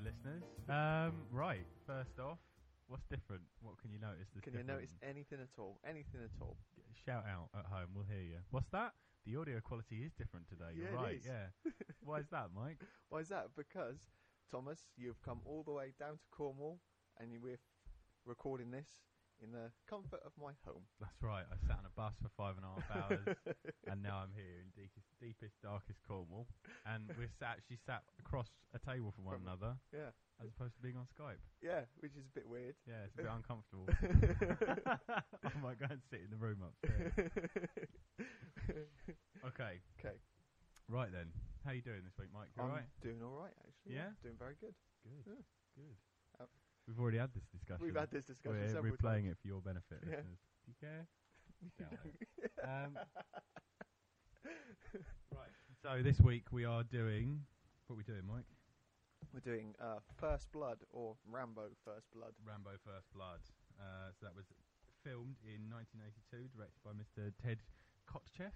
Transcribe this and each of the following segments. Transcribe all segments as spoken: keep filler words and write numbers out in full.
listeners. Um, right, first off, what's different? What can you notice? That's Can you different? notice anything at all? Anything at all? Shout out at home, we'll hear you. What's that? The audio quality is different today. Yeah, You're it right. is. Yeah. Why is that, Mike? Why is that? Because, Thomas, you've come all the way down to Cornwall and you- we're f- recording this in the comfort of my home. That's right. I sat on a bus for five and a half hours, and now I'm here in deepest, deepest, darkest Cornwall, and we're sat, actually sat across a table from one From- another, Yeah. as opposed to being on Skype. Yeah, which is a bit weird. Yeah, it's a bit uncomfortable. I might go and sit in the room upstairs. Okay. Okay. Right then. How you doing this week, Mike? You I'm alright? doing all right, actually. Yeah? Doing very good. Good. Yeah. Good. Uh, We've already had this discussion. We've had this discussion We're several replaying times. it for your benefit, Yeah. listeners. Do you care? Doubt it. Um, right. So this week we are doing. What are we doing, Mike? We're doing uh, First Blood, or Rambo First Blood. Rambo First Blood. Uh, so that was filmed in nineteen eighty-two, directed by Mister Ted Kotcheff.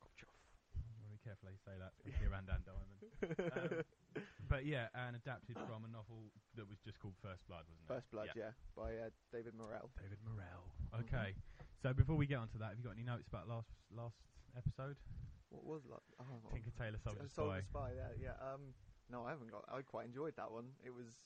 I'm going to be careful how you say that. It's Van Dan Diamond. Um, but yeah, and adapted from a novel that was just called First Blood, wasn't it? First Blood, yeah, by uh, David Morrell. David Morrell. Okay. So before we get onto that, have you got any notes about last last episode? What was that? Oh, Tinker Tailor Soldier uh, Spy. Soldier Spy, yeah, yeah. Um, no, I haven't got. I quite enjoyed that one. It was.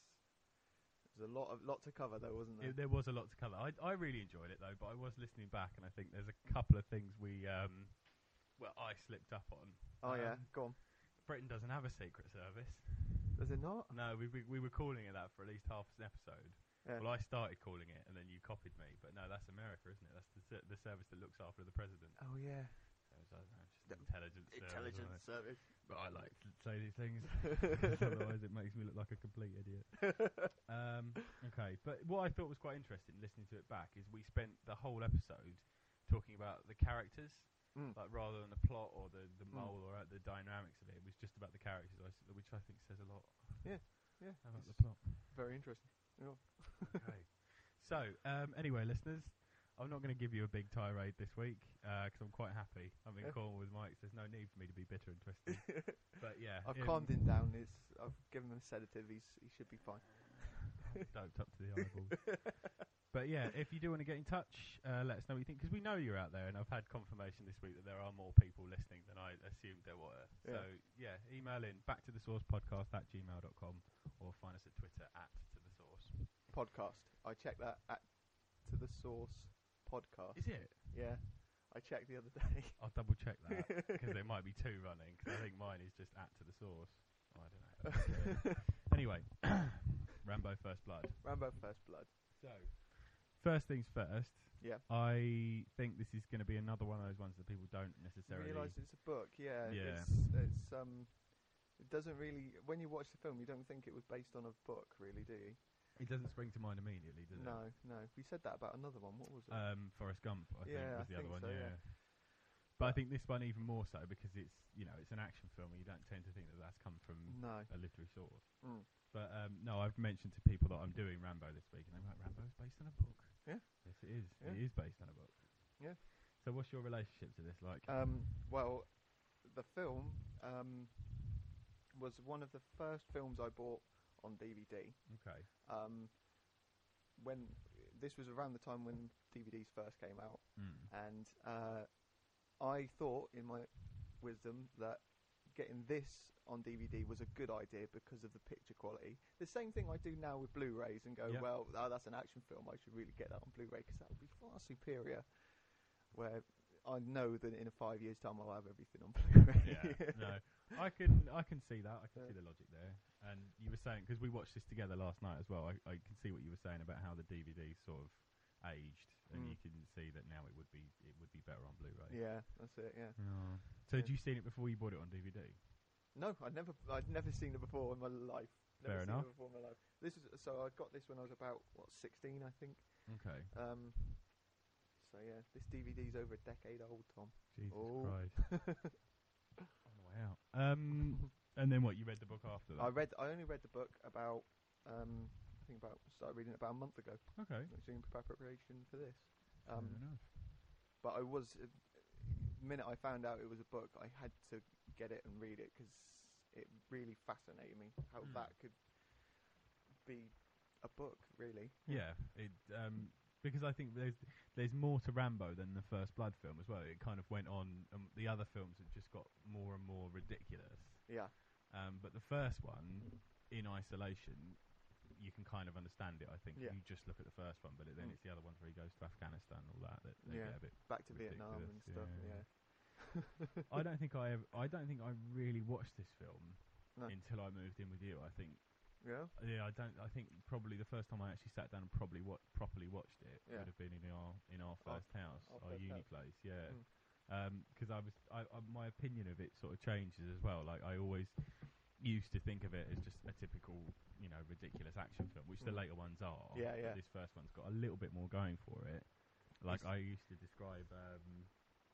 It was a lot of lot to cover, though, wasn't there? It, there was a lot to cover. I I really enjoyed it though, but I was listening back, and I think there's a couple of things we um, well, I slipped up on. oh um, yeah, go on. Britain doesn't have a secret service. Does it not? No, we we, we were calling it that for at least half an episode. Yeah. Well, I started calling it, and then you copied me. But no, that's America, isn't it? That's the ser- the service that looks after the president. Oh yeah. So it's, I don't know, just The intelligence. service, Intelligence isn't it? service. But I like to say these things, 'cause otherwise it makes me look like a complete idiot. Um, okay, but what I thought was quite interesting listening to it back is we spent the whole episode talking about the characters, Mm. like rather than the plot or the, the mole or uh, the dynamics of it. It was just about the characters, I s- which I think says a lot Yeah, yeah. about It's the plot. very interesting. Yeah. Okay. So, um, anyway, listeners, I'm not going to give you a big tirade this week because I'm quite happy. I'm in Yeah. Cornwall with Mike, so there's no need for me to be bitter and twisted. But yeah, I've um, calmed him down. It's, I've given him a sedative. He's, he should be fine. doped up to the eyeballs. But yeah, if you do want to get in touch, uh, let us know what you think, because we know you're out there, and I've had confirmation this week that there are more people listening than I assumed there were. Yeah. So yeah, email in back to the source podcast at gmail dot com or find us at Twitter at to the source. Podcast. I checked that at To The Source podcast. Is it? Yeah. I checked the other day. I'll double check that because there might be two running. Because I think mine is just at to the source. Oh, I don't know. Anyway, Rambo First Blood. Rambo First Blood. So, first things first. Yeah. I think this is going to be another one of those ones that people don't necessarily Realise it's a book. Yeah. Yeah. It's, it's um. It doesn't really. When you watch the film, you don't think it was based on a book, really, do you? It doesn't spring to mind immediately, does it? No, no. We said that about another one. What was it? Um, Forrest Gump, I think, Yeah, was I the other think one. so, yeah. yeah. But I think this one even more so because it's you know it's an action film and you don't tend to think that that's come from no. a literary source. Mm. But um, no, I've mentioned to people that I'm doing Rambo this week, and they're like, "Rambo's based on a book." Yeah. Yes, it is. Yeah. It is based on a book. Yeah. So, what's your relationship to this like? Um. Well, the film um was one of the first films I bought on D V D. okay. Um. When this was around the time when D V Ds first came out, Mm. and uh, I thought in my wisdom that getting this on D V D was a good idea because of the picture quality. The same thing I do now with Blu-rays and go, Yep. well, oh, that's an action film. I should really get that on Blu-ray because that would be far superior. Where I know that in a five years' time I'll have everything on Blu-ray. Yeah, no, I can I can see that. I can Yeah. see the logic there. And you were saying because we watched this together last night as well. I, I can see what you were saying about how the D V D sort of aged, and Mm. you can see that now it would be it would be better on Blu-ray. Yeah, that's it. Yeah. Oh. So Yeah. had you seen it before you bought it on D V D? No, I'd never, I'd never seen it before in my life. Never Fair seen enough. It before in my life. This is so I got this when I was about what sixteen, I think. Okay. Um. So yeah, this D V D's over a decade old, Tom. Jesus Oh. Christ. On the way out. Um, and then what? You read the book after that? I read. I only read the book about. Um. I think about started reading it about a month ago. Okay. Actually, in preparation for this. Fair Um. enough. But I was. Uh, the minute I found out it was a book, I had to get it and read it because it really fascinated me how Mm. that could be a book, really. Yeah, it um, because I think there's there's more to Rambo than the First Blood film as well. It kind of went on. Um, the other films have just got more and more ridiculous. Yeah. Um, but the first one, in isolation, you can kind of understand it. I think Yeah. you just look at the first one, but it, then Mm. it's the other ones where he goes to Afghanistan and all that that they Yeah. get a bit. Back to Vietnam ridiculous, and stuff. yeah. Yeah. I don't think I ever, I don't think I really watched this film No. until I moved in with you. I think. Yeah. Yeah, I don't. I think probably the first time I actually sat down and probably wa- properly watched it Yeah. would have been in our in our Our- first house, our our first uni house. place. Yeah, Mm. because I was, I, I, my opinion of it sort of changes as well. Like I always used to think of it as just a typical, you know, ridiculous action film, which the Mm. later ones are. Yeah, but yeah. This first one's got a little bit more going for it. Like It's- I used to describe. Um,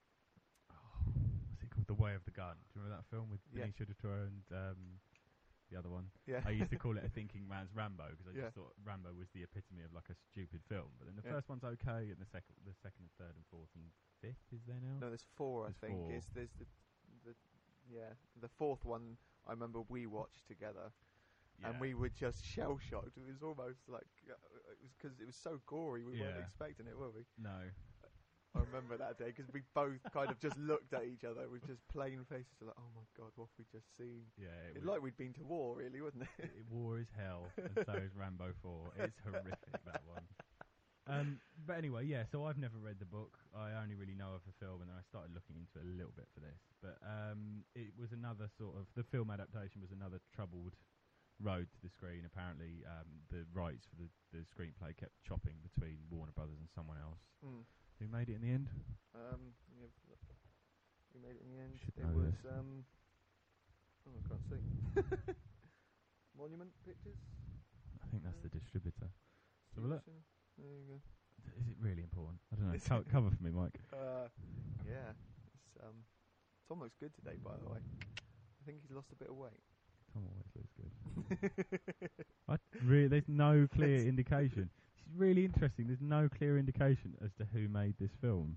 oh, what's it called? The Way of the Gun. Do you remember that film with Yeah. Benicio del Toro and um, the other one? Yeah. I used to call it a thinking man's Rambo because I Yeah. just thought Rambo was the epitome of like a stupid film. But then the Yeah. first one's okay, and the second, the second, and third, and fourth, and fifth is there now. No, there's four. I There's think. four. It's there's the the yeah the fourth one. I remember we watched together. And we were just shell shocked. It was almost like uh, it was because it was so gory. We weren't Yeah. expecting it, were we? no, I remember that day because we both kind of just looked at each other with just plain faces, like, "Oh my god, what have we just seen?" yeah, it It's was, like we'd been to war, really, wasn't it? it, war is hell, and so is Rambo Four. It's horrific, that one. Um, but anyway, yeah. So I've never read the book. I only really know of the film, and then I started looking into it a little bit for this. But um, it was another sort of the film adaptation was another troubled road to the screen. Apparently, um, the rights for the, the screenplay kept chopping between Warner Brothers and someone else. Mm. Who made it in the end? Um, yeah, we made it in the end. Should It know was this. um, oh, I can't see. Monument Pictures. I think that's the distributor. So look. Distribution. There you go. Is it really important? I don't know. It's- Co- cover for me, Mike. Uh, yeah. It's um, Tom looks good today, by the way. I think he's lost a bit of weight. Tom always looks good. I really, there's no clear indication. It's really interesting. There's no clear indication as to who made this film.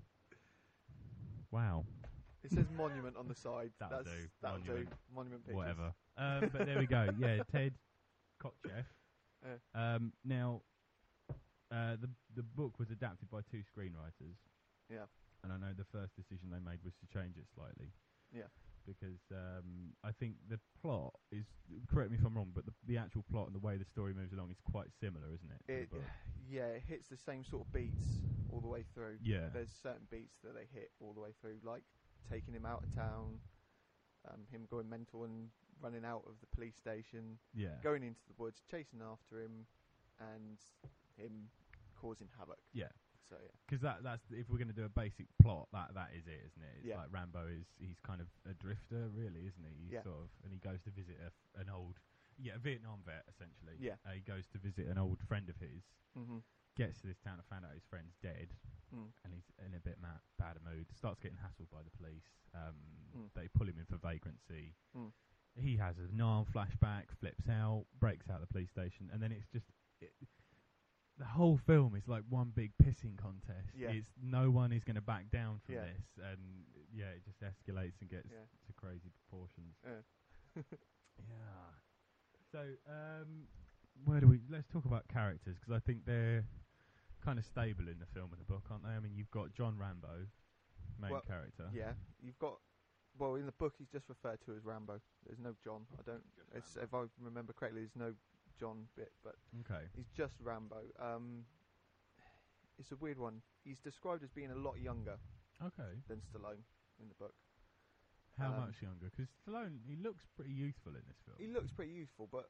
Wow. It says Monument on the side. That'll That's, do. That'll Monument. do. Monument Pictures. Whatever. Um, but there we go. Yeah, Ted Kotcheff. Yeah. Um, now, uh, the the book was adapted by two screenwriters. Yeah. And I know the first decision they made was to change it slightly. Yeah. Because um, I think the plot is, correct me if I'm wrong, but the, the actual plot and the way the story moves along is quite similar, isn't it? to the It, book? yeah, it hits the same sort of beats all the way through. Yeah. There's certain beats that they hit all the way through, like taking him out of town, um, him going mental and running out of the police station, Yeah. going into the woods, chasing after him, and him causing havoc. Yeah. So yeah, Because that, that's if we're going to do a basic plot, that that is it, isn't it? It's Yeah. like Rambo is he's kind of a drifter, really, isn't he? He's Yeah. sort of, and he goes to visit a f an old, yeah, a Vietnam vet essentially. Yeah. Uh, he goes to visit an old friend of his. mm-hmm. Gets to this town and found out his friend's dead, mm. and he's in a bit ma- bad a mood. Starts getting hassled by the police. Um, Mm. They pull him in for vagrancy. Mm. He has a Nam flashback, flips out, breaks out of the police station, and then it's just it, the whole film is like one big pissing contest. Yeah. It's no one is going to back down from Yeah. this, and yeah, it just escalates and gets Yeah. to crazy proportions. Yeah. Yeah. So, um, where do we? Let's talk about characters because I think they're kind of stable in the film and the book, aren't they? I mean, you've got John Rambo, main Well, character. Yeah, you've got. Well, in the book, he's just referred to as Rambo. There's no John. I don't. It's, if I remember correctly, there's no John bit, but Okay. he's just Rambo. Um, it's a weird one. He's described as being a lot younger Okay. than Stallone in the book. How Um, much younger? Because Stallone, he looks pretty youthful in this film. He looks pretty youthful, but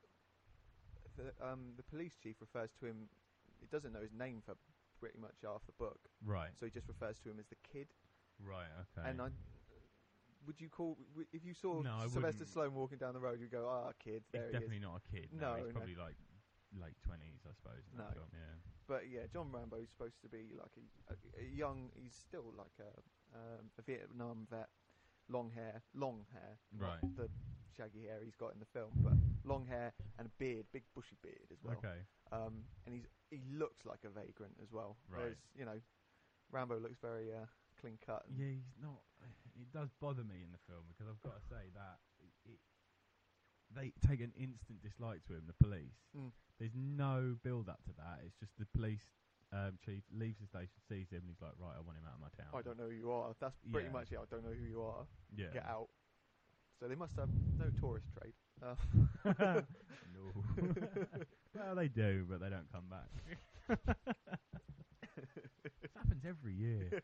the um, the police chief refers to him. He doesn't know his name for pretty much half the book, Right. so he just refers to him as the kid. Right. Okay. And I, would you call w- if you saw No, I Sylvester wouldn't. Stallone walking down the road, you go, "Ah, kid, there he's he definitely is." not a kid. No, No, he's no. probably like late twenties, I suppose. In that No. film, yeah. But yeah, John Rambo is supposed to be like a, a, a young. He's still like a um, a Vietnam vet, long hair, long hair, not Right. the shaggy hair he's got in the film, but long hair and a beard, big bushy beard as well. Okay. Um, and he's he looks like a vagrant as well. Right. Whereas, you know, Rambo looks very uh, clean cut. And Yeah, he's not. It does bother me in the film because I've got to say that it, they take an instant dislike to him, the police. Mm. There's no build up to that. It's just the police um, chief leaves the station, sees him, and he's like, right, I want him out of my town. I don't know who you are. That's pretty Yeah. much it. I don't know who you are. Yeah. Get out. So they must have no tourist trade. Uh. No. Well, they do, but they don't come back. This happens every year.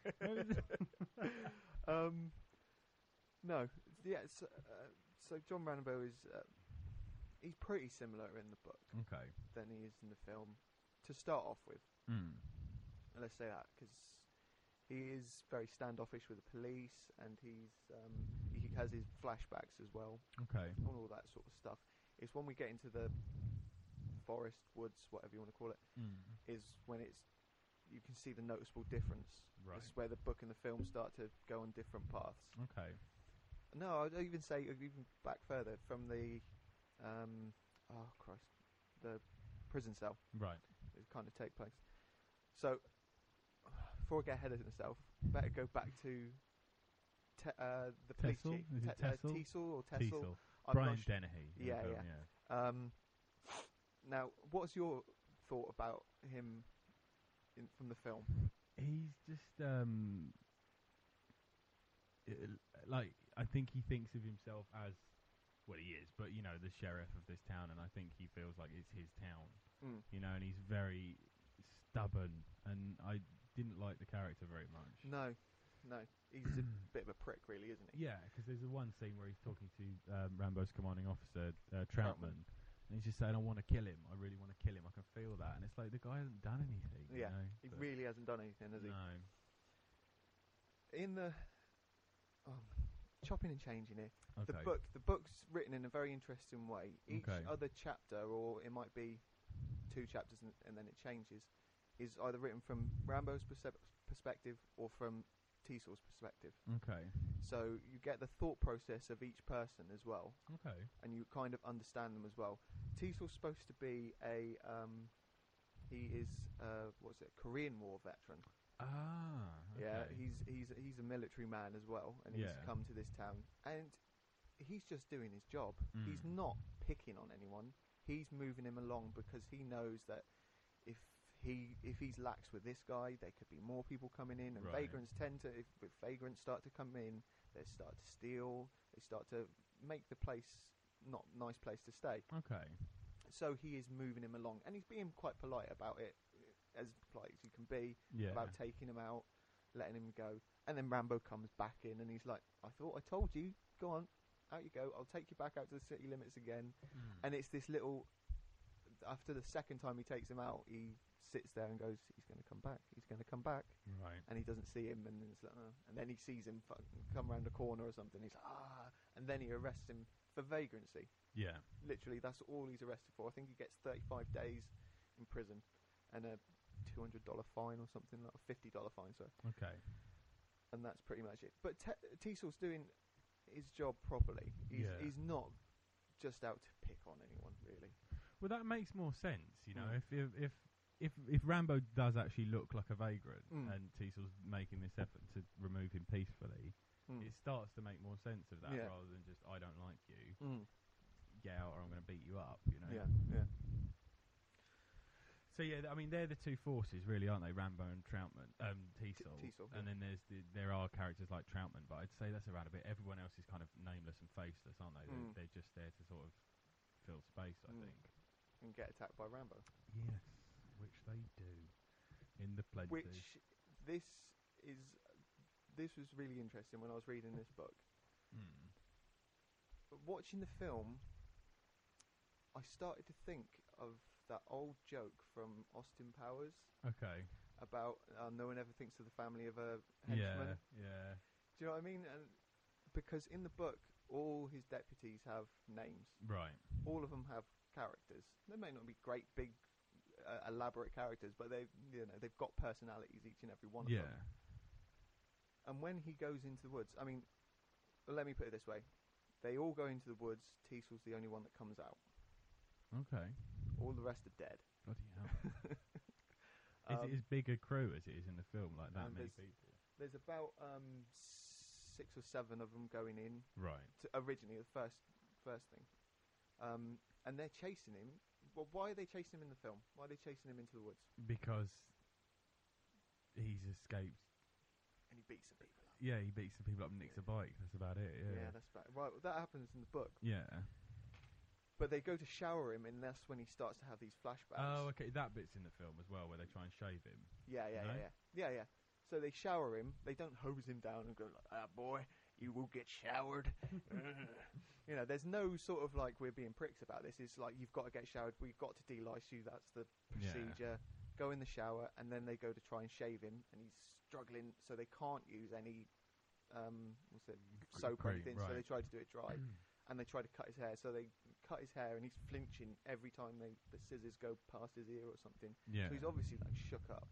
um, no. Yeah. So, uh, so John Rambo is uh, he's pretty similar in the book Okay. than he is in the film. To start off with, Mm. and let's say that because he is very standoffish with the police, and he's um, he has his flashbacks as well, Okay. and all that sort of stuff. It's when we get into the forest, woods, whatever you want to call it, Mm. is when it's you can see the noticeable difference. Right. It's where the book and the film start to go on different paths. Okay. No, I'd even say even back further from the um, oh Christ, the prison cell. Right. It kind of take place. So before I get ahead of myself, better go back to te- uh, the police Tessel? chief. Is it Te- uh, Tessel? Teasel or Tessel? Teasel. I'm Brian not su- Dennehy. in the Yeah, film, yeah. Um, now, what's your thought about him in, from the film? He's just um, i- like I think he thinks of himself as well, he is, but you know, the sheriff of this town, and I think he feels like it's his town. Mm. You know, and he's very stubborn, and I didn't like the character very much. No, no, he's a bit of a prick, really, isn't he? Yeah, because there's the one scene where he's talking to um, Rambo's commanding officer, uh, Troutman, and he's just saying, I want to kill him. I really want to kill him. I can feel that. And it's like, the guy hasn't done anything. Yeah, you know? he But really hasn't done anything, has he? No. In the um, chopping and changing here, Okay. the book, the book's written in a very interesting way. Each Okay. other chapter, or it might be two chapters and, and then it changes, is either written from Rambo's percep- perspective or from Teasel's perspective. Okay. So you get the thought process of each person as well, Okay. and you kind of understand them as well. Teasel's supposed to be a um, he is uh, what's it, Korean War veteran. Ah. Okay. Yeah, he's he's he's a military man as well, and he's Yeah. come to this town, and he's just doing his job. He's Mm. not picking on anyone. He's moving him along because he knows that if he if he's lax with this guy, there could be more people coming in, and Right. vagrants tend to if, if vagrants start to come in, they start to steal, they start to make the place not a nice place to stay. Okay. So he is moving him along, and he's being quite polite about it, as polite as you can be, Yeah. about taking him out, letting him go. And then Rambo comes back in, and he's like, I thought I told you, go on, out you go, I'll take you back out to the city limits again. Mm. And it's this little, after the second time he takes him out, he sits there and goes, he's going to come back, he's going to come back. Right. And he doesn't see him, and it's like, uh, and then he sees him fucking come round the corner or something, he's like, ah, and then he arrests him for vagrancy. Yeah. Literally, that's all he's arrested for. I think he gets thirty-five days in prison and a two hundred dollars fine or something, like a fifty dollars fine, sorry. Okay. And that's pretty much it. But Te- Teasel's doing his job properly. He's, Yeah. he's not just out to pick on anyone, really. Well, that makes more sense, you know. Mm. If, if if if if Rambo does actually look like a vagrant, Mm. and Teasel's making this effort to remove him peacefully, Mm. it starts to make more sense of that Yeah. rather than just I don't like you, Mm. get out or I'm going to beat you up. You know. Yeah, yeah. So yeah, th- I mean they're the two forces, really, aren't they? Rambo and Troutman, um, Teasel. Teasel, and yeah. then there's the, there are characters like Troutman, but I'd say that's around a bit. Everyone else is kind of nameless and faceless, aren't they? Mm. They're, they're just there to sort of fill space, I Mm. think. And get attacked by Rambo. Yes, which they do in the plenty. Which, this is, this was really interesting when I was reading this book. Mm. But watching the film, I started to think of that old joke from Austin Powers Okay. about uh, no one ever thinks of the family of a Yeah. henchman. Yeah. Do you know what I mean? And because in the book, all his deputies have names. Right. All of them have characters. They may not be great, big, uh, elaborate characters, but they, you know, they've got personalities, each and every one of Yeah. them. And when he goes into the woods, I mean, let me put it this way: they all go into the woods. Teasel's the only one that comes out. Okay. All the rest are dead. Bloody hell. Is Um, it as big a crew as it is in the film? Like that and many there's- people? There's about um, six or seven of them going in Right. to originally the first first thing, um, and they're chasing him. Well, why are they chasing him in the film? Why are they chasing him into the woods? Because he's escaped. And he beats some people up. Yeah, he beats some people up and nicks a bike. That's about it. Yeah, Yeah, that's right. Right, well, that happens in the book. yeah. But they go to shower him, and that's when he starts to have these flashbacks. Oh, okay. That bit's in the film as well, where they try and shave him. Yeah, yeah, No? yeah, yeah, yeah, yeah. So they shower him. They don't hose him down and go like, "Ah, boy, you will get showered." You know, there's no sort of like we're being pricks about this. It's like you've got to get showered. We've got to de-lice you. That's the Yeah. procedure. Go in the shower, and then they go to try and shave him, and he's struggling, so they can't use any um, what's it, soap or Cream, anything. So right. they try to do it dry, and they try to cut his hair. So they cut his hair, and he's flinching every time they the scissors go past his ear or something. Yeah. So he's obviously like shook up.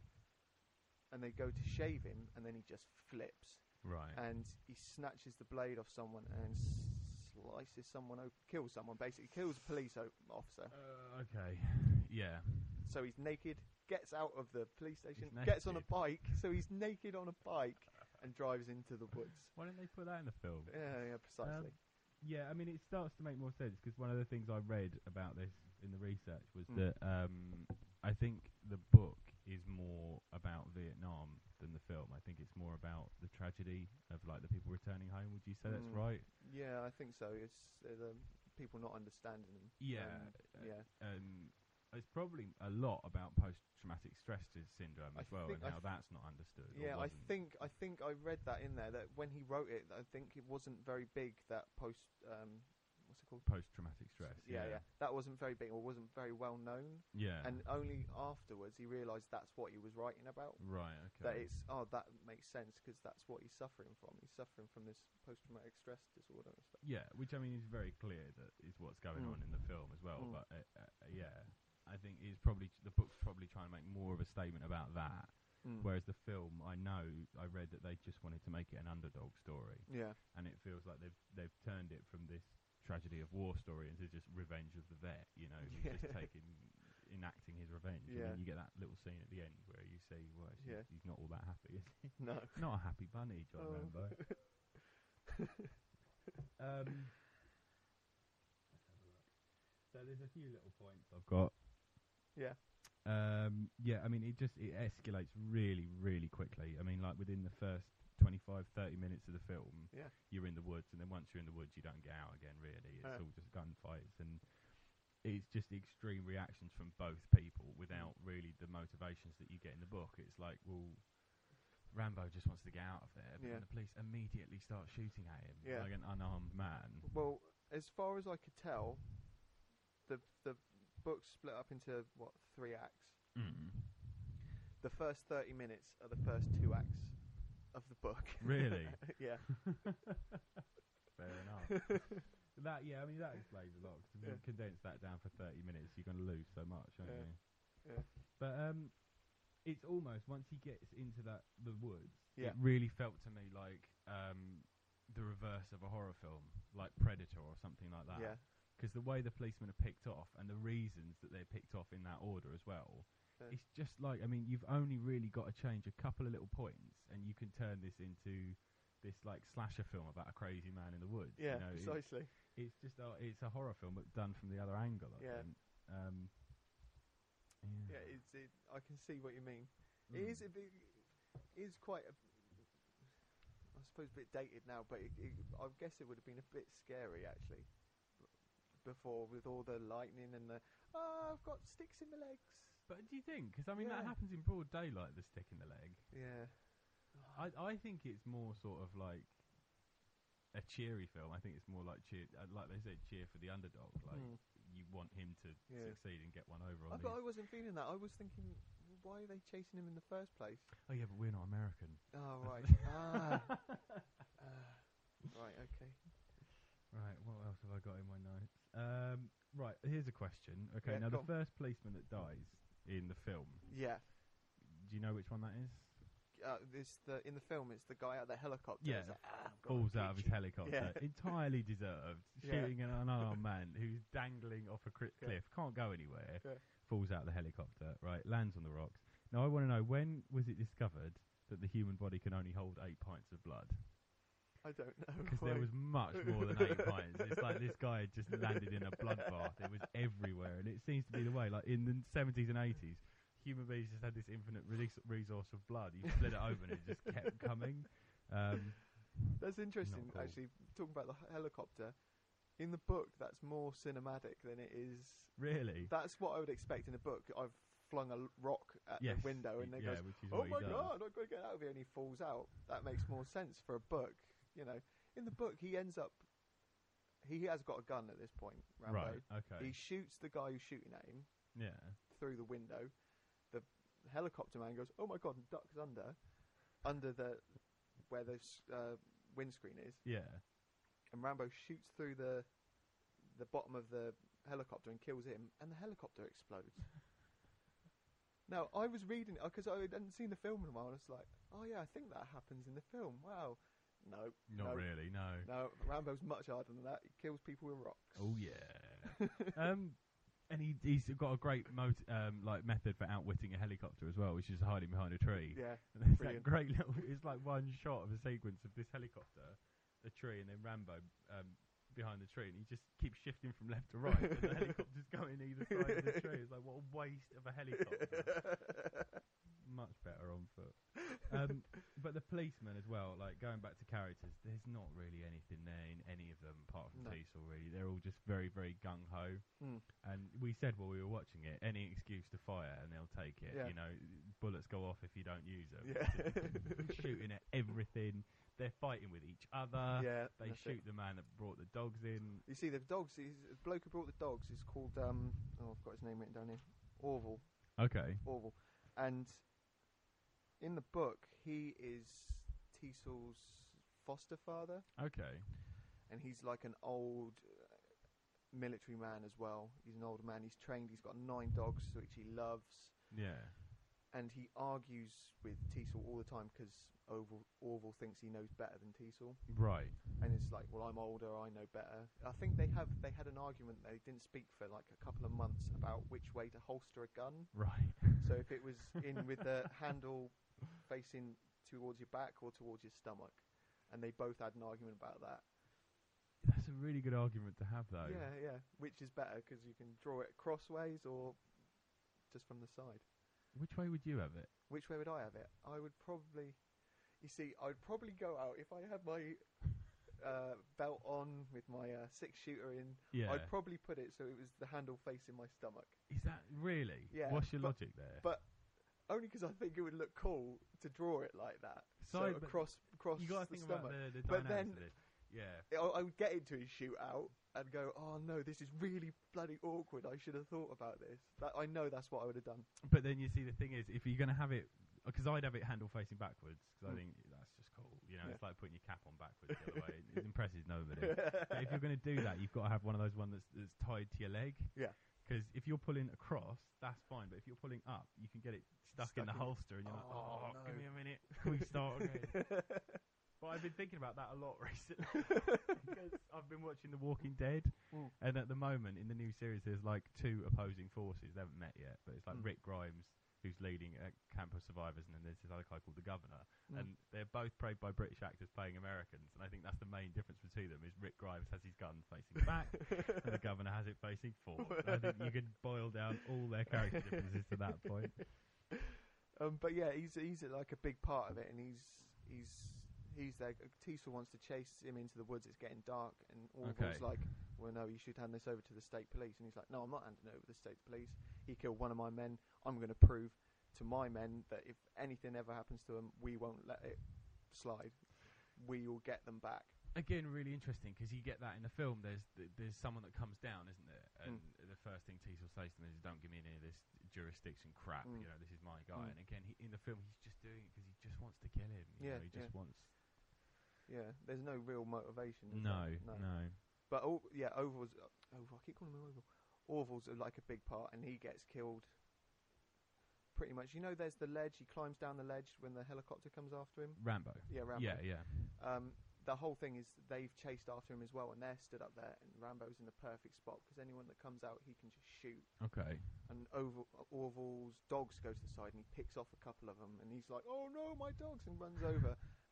And they go to shave him, and then he just flips, Right. and he snatches the blade off someone and slices someone, op- kills someone, basically kills a police o- officer. Uh, okay. Yeah. So he's naked, gets out of the police station, He's gets on a naked. bike. So he's naked on a bike and drives into the woods. Why didn't they put that in the film? Yeah, yeah, precisely. Yeah, I mean, it starts to make more sense because one of the things I read about this in the research was Mm. that um, I think the book is more about Vietnam than the film. I think it's more about the tragedy of like the people returning home. Would you say that's Mm. right? Yeah, I think so. It's uh, the people not understanding them. Yeah, Um, uh, yeah. Um, it's probably a lot about post-traumatic stress dis- syndrome I as well, think- and I how th- that's not understood. or Yeah, I wasn't. think I think I read that in there that when he wrote it, I think it wasn't very big. That post, um, what's it called? post-traumatic stress. Yeah, yeah, that wasn't very big or wasn't very well known. yeah. And only afterwards he realised that's what he was writing about. Right. Okay. That it's oh that makes sense because that's what he's suffering from. He's suffering from this post-traumatic stress disorder and stuff. Yeah, which I mean is very clear that is what's going Mm. on in the film as well. Mm. But uh, uh, yeah, I think is probably the book's probably trying to make more of a statement about that. Mm. Whereas the film, I know I read that they just wanted to make it an underdog story, Yeah, and it feels like they've they've turned it from this tragedy of war story into just revenge of the vet. You know, he's just Yeah. taking enacting his revenge. And Yeah. then you get that little scene at the end where you see, well, actually, Yeah. he's not all that happy, is he? no. Not a happy bunny, John Oh. Rambo. Um, so there's a few little points I've got. Yeah, Um, yeah, I mean, it just it escalates really, really quickly. I mean, like within the first twenty-five, thirty minutes of the film, yeah, you're in the woods, and then once you're in the woods, you don't get out again. Really, it's Uh. all just gunfights, and it's just extreme reactions from both people without really the motivations that you get in the book. It's like, well, Rambo just wants to get out of there, but Yeah. then the police immediately start shooting at him Yeah. like an unarmed man. Well, as far as I could tell, the the book's split up into what three acts. Mm. The first thirty minutes are the first two acts of the book. Really? Yeah. Fair enough. That yeah, I mean that explains a lot. 'Cause if Yeah. you condense that down for thirty minutes, you're going to lose so much, aren't Yeah. you? Yeah. But um, it's almost once he gets into that the woods, Yeah. it really felt to me like um, the reverse of a horror film, like Predator or something like that. Yeah. Because the way the policemen are picked off and the reasons that they're picked off in that order as well, Yeah. it's just like, I mean, you've only really got to change a couple of little points and you can turn this into this like slasher film about a crazy man in the woods. Yeah, you know, it's, precisely. it's just a, it's a horror film but done from the other angle. I Yeah. think. Um, Yeah, it's it, I can see what you mean. Mm. It is a bit, it is quite a, I suppose a bit dated now, but it, it, I guess it would have been a bit scary actually. b- Before with all the lightning and the oh I've got sticks in my legs. But do you think? Because I mean, that Yeah. happens in broad daylight. The stick in the leg. Yeah. I I think it's more sort of like a cheery film. I think it's more like cheer, uh, like they said, cheer for the underdog. Like Mm. you want him to Yeah. succeed and get one over I on but I these. wasn't feeling that. I was thinking, why are they chasing him in the first place? Oh yeah, but we're not American. Oh right. ah. ah. Right. Okay. Right, what else have I got in my notes? Um, right, here's a question. Okay, Yeah, now go the on. first policeman that dies in the film, Yeah. do you know which one that is? Uh, this the in the film. It's the guy out of the helicopter. Yeah, It's like, ah, I'm gonna Falls out of get his you." helicopter. Yeah. Entirely deserved. Yeah. Shooting an unarmed man who's dangling off a cri- Yeah. cliff, can't go anywhere, Yeah. falls out of the helicopter, right, lands on the rocks. Now I want to know, when was it discovered that the human body can only hold eight pints of blood? I don't know. Because there was much more than eight pints. It's like this guy had just landed in a bloodbath. It was everywhere, and it seems to be the way. Like in the seventies and eighties, human beings just had this infinite res- resource of blood. You split it open, it just kept coming. Um, That's interesting, cool. actually. Talking about the h- helicopter, in the book, that's more cinematic than it is. really? That's what I would expect in a book. I've flung a l- rock at Yes. the window, and y- it yeah, goes, which is "Oh what my he does. god, I've got to get out of here," and he falls out. That makes more sense for a book, you know. In the book, he ends up. He has got a gun at this point, Rambo. Right. Okay. He shoots the guy who's shooting at him yeah. through the window. The helicopter man goes, "Oh my god," and ducks under, under the where the s- uh, windscreen is, Yeah. and Rambo shoots through the the bottom of the helicopter and kills him, and the helicopter explodes. Now, I was reading it because I hadn't seen the film in a while, and I was like, "Oh yeah, I think that happens in the film." Wow, no, Not no, really. No. no. Rambo's much harder than that. He kills people with rocks. Oh yeah. um, and he he's got a great mot- um like method for outwitting a helicopter as well, which is hiding behind a tree. Yeah, And there's brilliant. that great little. It's like one shot of a sequence of this helicopter, a tree, and then Rambo um behind the tree, and he just keeps shifting from left to right, and the helicopter's going either side of the tree. It's like, what a waste of a helicopter. Much better on foot. Um, but the policeman as well, like going back to characters, there's not really anything there in any of them apart from No. Teasel, really. They're all just very, very gung-ho. Mm. And we said while we were watching it, any excuse to fire and they'll take it. Yeah. You know, bullets go off if you don't use them. Yeah. Shooting at everything. They're fighting with each other. Yeah, They that's shoot it. the man that brought the dogs in. You see, the dogs. He's, the bloke who brought the dogs is called. Um, oh, I've got his name written down here. Orville. Okay. Orville. And in the book, he is Teasel's foster father, Okay. and he's like an old uh, military man as well. He's an old man. He's trained. He's got nine dogs, which he loves. Yeah. And he argues with Teasel all the time because Orville, Orville thinks he knows better than Teasel. Right. And it's like, well, I'm older, I know better. I think they have they had an argument. They didn't speak for like a couple of months about which way to holster a gun. Right. So if it was in with the handle facing towards your back or towards your stomach, and they both had an argument about that. That's a really good argument to have, though. Yeah, yeah. Which is better because you can draw it crossways or just from the side. Which way would you have it? Which way would I have it? I would probably, you see, I'd probably go out if I had my uh, belt on with my uh, six shooter in. Yeah. I'd probably put it so it was the handle facing my stomach. Is that really? Yeah, What's your but- logic there? But only because I think it would look cool to draw it like that. Side- so but across across you got to the think stomach. about the, the But dynamics then- of it. Yeah. I, I would get into his shootout and go, oh no, this is really bloody awkward. I should have thought about this. That, I know that's what I would have done. But then you see, the thing is, if you're going to have it, because I'd have it handle facing backwards, because I Mm. think that's just cool. You know, Yeah. it's like putting your cap on backwards the other way. It impresses nobody. But if you're going to do that, you've got to have one of those ones that's, that's tied to your leg. Yeah. Because if you're pulling across, that's fine. But if you're pulling up, you can get it stuck, Stuck in the in- holster, and you're like, Oh, oh, no. give me a minute. Can we start again? But I've been thinking about that a lot recently because I've been watching The Walking Dead, Mm. and at the moment in the new series, there's like two opposing forces. They haven't met yet, but it's like Mm. Rick Grimes, who's leading a camp of survivors, and then there's this other guy called the Governor, Mm. and they're both played by British actors playing Americans. And I think that's the main difference between them: is Rick Grimes has his gun facing back, and the Governor has it facing forward. I think you can boil down all their character differences to that point. Um, but yeah, he's he's uh, like a big part of it, and he's he's he's there. Teasel wants to chase him into the woods. It's getting dark, and Orville's Okay. like, "Well, no, you should hand this over to the state police." And he's like, "No, I'm not handing it over to the state police. He killed one of my men. I'm going to prove to my men that if anything ever happens to him, we won't let it slide. We will get them back." Again, really interesting because you get that in the film. There's th- there's someone that comes down, isn't there? And Mm. the first thing Teasel says to them is, "Don't give me any of this jurisdiction crap. Mm. You know, this is my guy." Mm. And again, he, in the film, he's just doing it because he just wants to kill him. You Yeah, know, he just yeah. wants. Yeah, there's no real motivation. is No, there? no, But oh, yeah, Orville's. Uh, Orville, I keep calling him Orville. Orville's uh, like a big part, and he gets killed. Pretty much, you know. There's the ledge. He climbs down the ledge when the helicopter comes after him. Rambo. Yeah, Rambo. Yeah, yeah. Um, the whole thing is they've chased after him as well, and they're stood up there, and Rambo's in the perfect spot because anyone that comes out, he can just shoot. Okay. And Orville, Orville's dogs go to the side, and he picks off a couple of them, and he's like, "Oh no, my dogs!" and runs over, and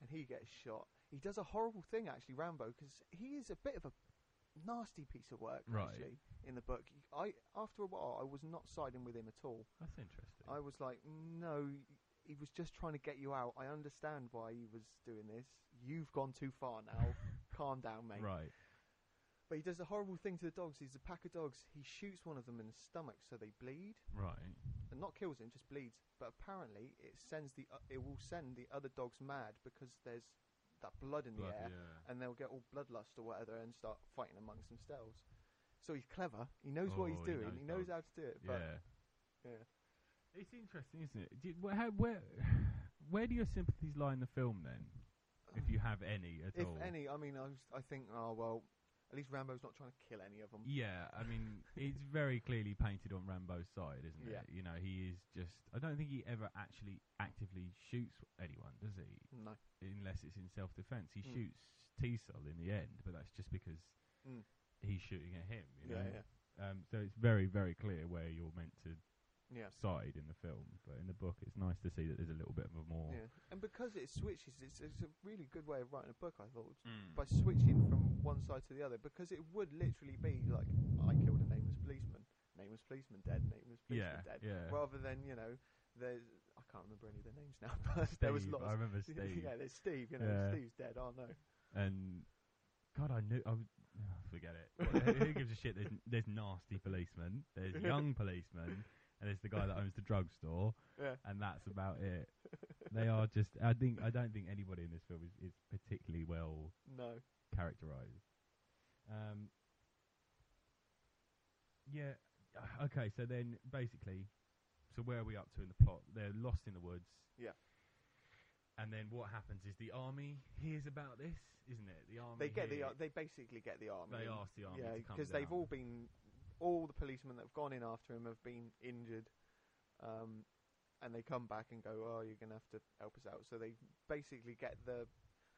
and he gets shot. He does a horrible thing, actually, Rambo, because he is a bit of a nasty piece of work, Right. actually, in the book. I After a while, I was not siding with him at all. That's interesting. I was like, no, he was just trying to get you out. I understand why he was doing this. You've gone too far now. Calm down, mate. Right. But he does a horrible thing to the dogs. He's a pack of dogs. He shoots one of them in the stomach so they bleed. Right. And not kills him, just bleeds. But apparently, it sends the uh, it will send the other dogs mad because there's that blood in the Blood, air, yeah. and they'll get all bloodlust or whatever and start fighting amongst themselves. So he's clever. He knows what he's Oh, he doing. knows He knows, dogs. how to do it. But Yeah. yeah. It's interesting, isn't it? Do you, where, how, where, where do your sympathies lie in the film then, if you have any at If all? any, I mean, I, was, I think, oh well, at least Rambo's not trying to kill any of them. Yeah, I mean, it's very clearly painted on Rambo's side, isn't Yeah. it? You know, he is just. I don't think he ever actually actively shoots anyone, does he? No. Unless it's in self-defense. He Mm. shoots Teasel in the end, but that's just because Mm. he's shooting at him. You know? Yeah, yeah, Um, so it's very, very clear where you're meant to yeah. side in the film, but in the book, it's nice to see that there's a little bit of a more. Yeah, and because it switches, it's, it's a really good way of writing a book, I thought, Mm. by switching from one side to the other, because it would literally be like, I killed a nameless policeman, nameless policeman dead, nameless policeman Yeah, dead, yeah. rather than, you know, there's, I can't remember any of their names now, but there was Steve, lots. I remember Steve. Yeah, there's Steve, you know, Yeah. Steve's dead, oh no. And God, I knew. I would, oh, forget it. Who who gives a shit? There's, there's nasty policemen. There's young policemen, and there's the guy that owns the drugstore, Yeah. and that's about it. They are just. I think. I don't think anybody in this film is, is particularly well No. characterized. Um. Yeah. uh, Okay. So then, basically, so where are we up to in the plot? They're lost in the woods. Yeah. And then what happens is the army hears about this, isn't it? The army. They get the, hear- ar- they basically get the army. They in. ask the army Yeah, to come because they've down. all been, all the policemen that have gone in after him have been injured, um, and they come back and go, "Oh, you're gonna have to help us out." So they basically get the,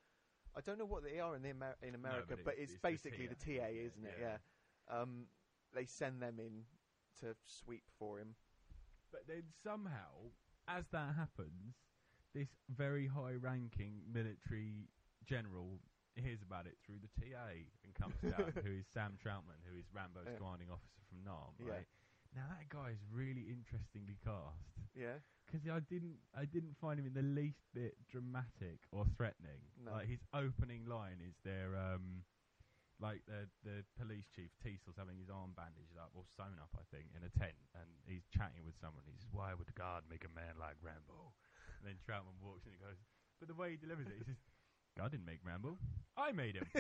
I don't know what they are in the Amer- in America, but but, it's- it's, it's the basically the T A, isn't it? isn't it? Yeah. Yeah. Um, they send them in to sweep for him. But then somehow, as that happens, this very high-ranking military general hears about it through the T A and comes down, who is Sam Troutman, who is Rambo's Yeah. commanding officer from Nam, Yeah. right? Now that guy is really interestingly cast Yeah. because I didn't, I didn't find him in the least bit dramatic or threatening. No. Like his opening line is there, um, like the the police chief Teasel's having his arm bandaged up or sewn up, I think, in a tent, and he's chatting with someone. He says, "Why would God make a man like Rambo?" And then Troutman walks in and goes, but the way he delivers it, he says, "God didn't make Rambo, I made him."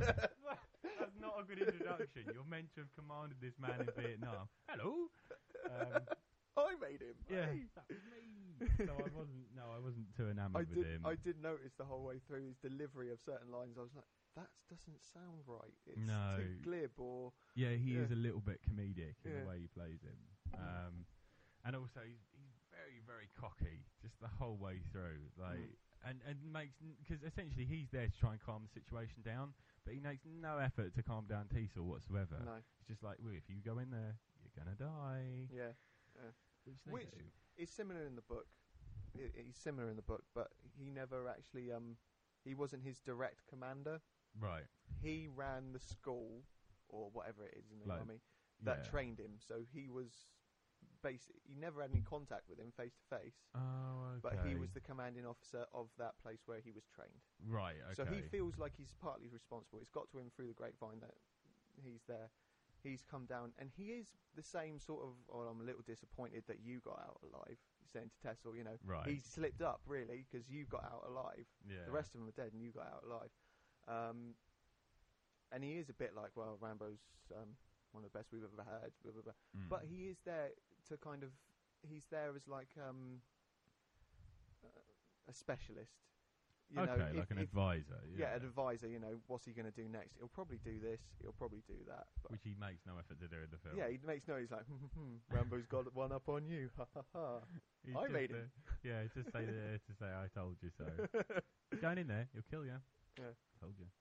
That's not a good introduction. You're meant to have commanded this man in Vietnam. Hello. Um, I made him. yeah, Hey. that was me. So I wasn't. No, I wasn't too I enamoured with did. him. I did notice the whole way through his delivery of certain lines. I was like, "That doesn't sound right. It's No. too glib." Or Yeah, he Yeah. is a little bit comedic in Yeah. the way he plays him. Um, and also, he's, he's very, very cocky just the whole way through. Like, Mm. and and makes because essentially he's there to try and calm the situation down, but he makes no effort to calm down Teasel whatsoever. no, It's just like, well, if you go in there, you're gonna die. yeah, Which, they Which- do. it's similar in the book. It, he's similar in the book, but he never actually. Um, he wasn't his direct commander. Right. He ran the school or whatever it is in the Like, army that yeah. trained him. So he was basic. He never had any contact with him face to face. Oh, okay. But he was the commanding officer of that place where he was trained. right. Okay. So he feels like he's partly responsible. It's got to him through the grapevine that he's there. He's come down, and he is the same sort of. Oh, I'm a little disappointed that you got out alive. He's saying to Tessel, you know, Right. he slipped up really because you got out alive. yeah. The rest of them are dead, and you got out alive. Um, and he is a bit like, well, Rambo's um, one of the best we've ever had, blah, blah, blah. Mm. But he is there to kind of. He's there as like um, uh, a specialist. You okay, know, like if- an if- advisor. yeah, Yeah. an advisor. You know, what's he going to do next? He'll probably do this. He'll probably do that. But Which he makes no effort to do in the film. yeah, he makes no. He's like, hmm, hmm, hmm, Rambo's got one up on you. Ha ha ha. He's I just made there- him. Yeah, just say there to say I told you so. Going in there, he'll kill you. Yeah. Told you.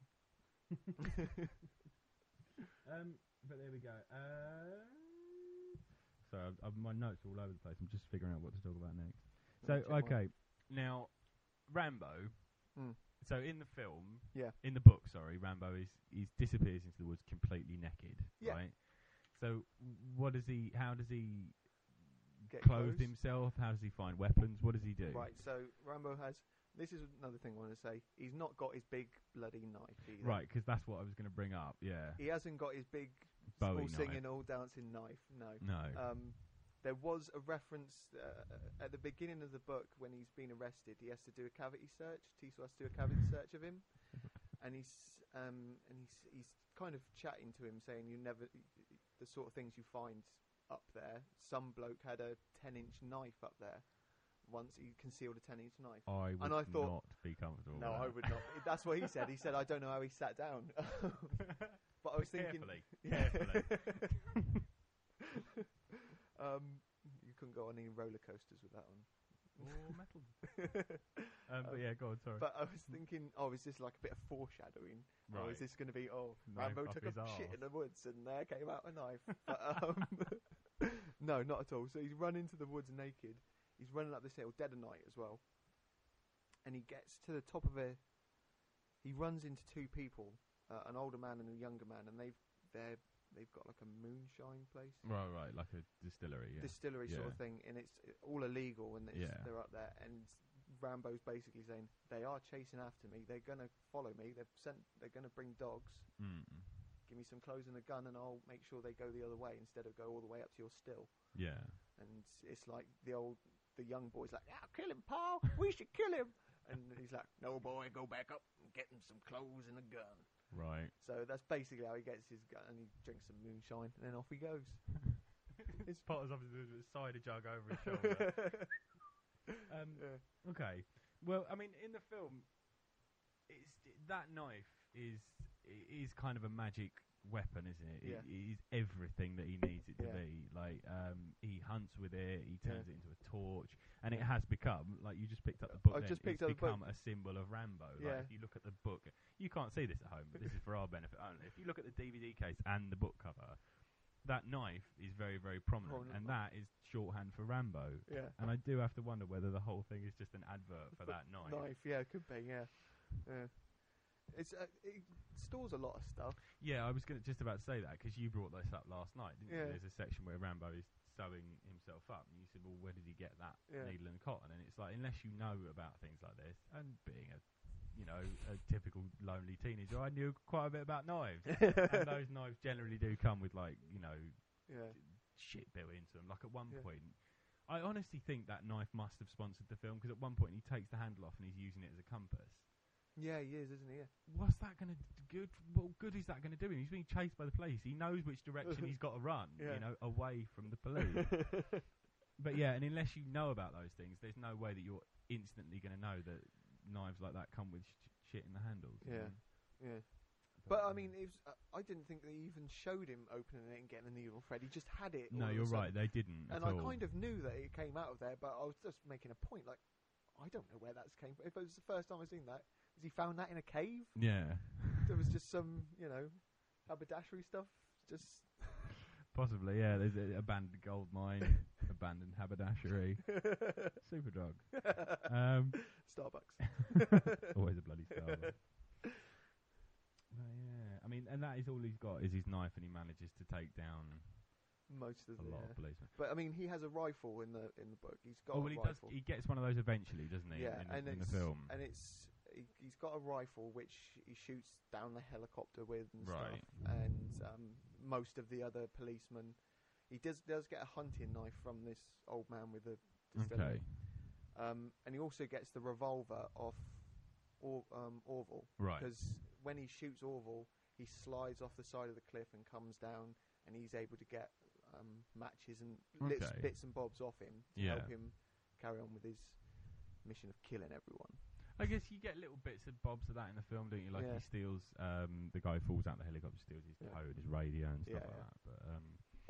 um, but there we go. Uh, so I've, I've, my notes are all over the place. I'm just figuring out what to talk about next. So Check mine. okay, now Rambo Mm. So in the film, Yeah. in the book, sorry, Rambo is he disappears into the woods completely naked, Yeah. right? So what does he? How does he Get clothe clothes. himself? How does he find weapons? What does he do? Right, so Rambo has. This is another thing I want to say. He's not got his big bloody knife either. Right, because that's what I was going to bring up. Yeah. He hasn't got his big Bowie all knife. singing, all dancing knife. No. No. Um, there was a reference uh, at the beginning of the book when he's been arrested. He has to do a cavity search. Tiso has to do a cavity search of him, and he's um, and he's he's kind of chatting to him, saying you never the sort of things you find up there. Some bloke had a ten-inch knife up there. Once he concealed a ten-inch knife. I would and I thought, not be comfortable. No, with I that. would not. That's what he said. He said, I don't know how he sat down. But I was thinking... Carefully. Yeah. Carefully. um, you couldn't go on any roller coasters with that on. Or metal. um, but yeah, go on, sorry. But I was thinking, oh, is this like a bit of foreshadowing? Right. Or is this going to be, oh, Knife Rambo up took a his shit arse. in the woods and there came out a knife? But, um, no, not at all. So he's run into the woods naked. He's running up this hill, dead of night as well. And he gets to the top of a... He runs into two people, uh, an older man and a younger man, and they've they're they've got like a moonshine place, Right, right, like a distillery, yeah. distillery sort Yeah. of thing, and it's all illegal, and it's, Yeah. they're up there, and Rambo's basically saying they are chasing after me. They're gonna follow me. They've sent. They're gonna bring dogs. Mm. Give me some clothes and a gun, and I'll make sure they go the other way instead of go all the way up to your still. Yeah. And it's like the old, the young boy's like, "Yeah, kill him, Paul. We should kill him." And he's like, "No, boy, go back up and get him some clothes and a gun." Right. So that's basically how he gets his gun, and he drinks some moonshine, and then off he goes. His Potter's obviously with a cider jug over his shoulder. um, Yeah. Okay. Well, I mean, in the film, it's that knife is is kind of a magic weapon, isn't it? Yeah. It, it is everything that he needs it to Yeah. be. Like, um, he hunts with it, he turns Yeah. it into a torch, and it has become, like you just picked up the book. I've then, just picked it's up the book. become a symbol of Rambo. Yeah. Like, if you look at the book, you can't see this at home, but this is for our benefit only. If you look at the D V D case and the book cover, that knife is very, very prominent, Prominent. and that is shorthand for Rambo. Yeah. And I do have to wonder whether the whole thing is just an advert for that knife. Knife, yeah, it could be, yeah. Yeah. It's uh, it stores a lot of stuff. Yeah, I was gonna, just about to say that because you brought this up last night, didn't Yeah. you? There's a section where Rambo is sewing himself up, and you said, "Well, where did he get that Yeah. needle and cotton?" And it's like, unless you know about things like this, and being a, you know, a typical lonely teenager, I knew quite a bit about knives, and those knives generally do come with like, you know, Yeah. shit built into them. Like at one Yeah. point, I honestly think that knife must have sponsored the film because at one point he takes the handle off and he's using it as a compass. Yeah, he is, isn't he? Yeah. What's that going to good? What good is that going to do him? He's being chased by the police. He knows which direction he's got to run. Yeah. You know, away from the police. But yeah, and unless you know about those things, there's no way that you're instantly going to know that knives like that come with sh- shit in the handles. you Yeah. know? Yeah. But I mean, it was, uh, I didn't think they even showed him opening it and getting a needle thread. He just had it. No, all of a you're sudden. right. They didn't. And at I all. kind of knew that it came out of there, but I was just making a point. Like, I don't know where that's came from. If it was the first time I've seen that, has he found that in a cave? Yeah. There was just some, you know, haberdashery stuff. Just Possibly, yeah. There's an abandoned gold mine, abandoned haberdashery, Superdrug. Um, Starbucks. always a bloody Starbucks. But yeah, I mean, and that is all he's got is his knife, and he manages to take down Most of a the. lot Yeah. of policemen. But I mean, he has a rifle in the in the book. He's got Oh a well, he does. rifle. He gets one of those eventually, doesn't he? yeah, in, the, and in it's the film. and it's he, he's got a rifle which he shoots down the helicopter with and Right. stuff. And um, most of the other policemen, he does does get a hunting knife from this old man with the distillery. Okay. Um, and he also gets the revolver off or, um, Orville. Right. Because when he shoots Orville, he slides off the side of the cliff and comes down, and he's able to get um, matches and bits, Okay. bits and bobs off him to Yeah. help him carry on with his mission of killing everyone. I guess you get little bits and bobs of that in the film, don't you? Like Yeah. he steals, um, the guy falls out the helicopter, steals his Yeah. code, his radio, and stuff Yeah, like yeah. that. But um,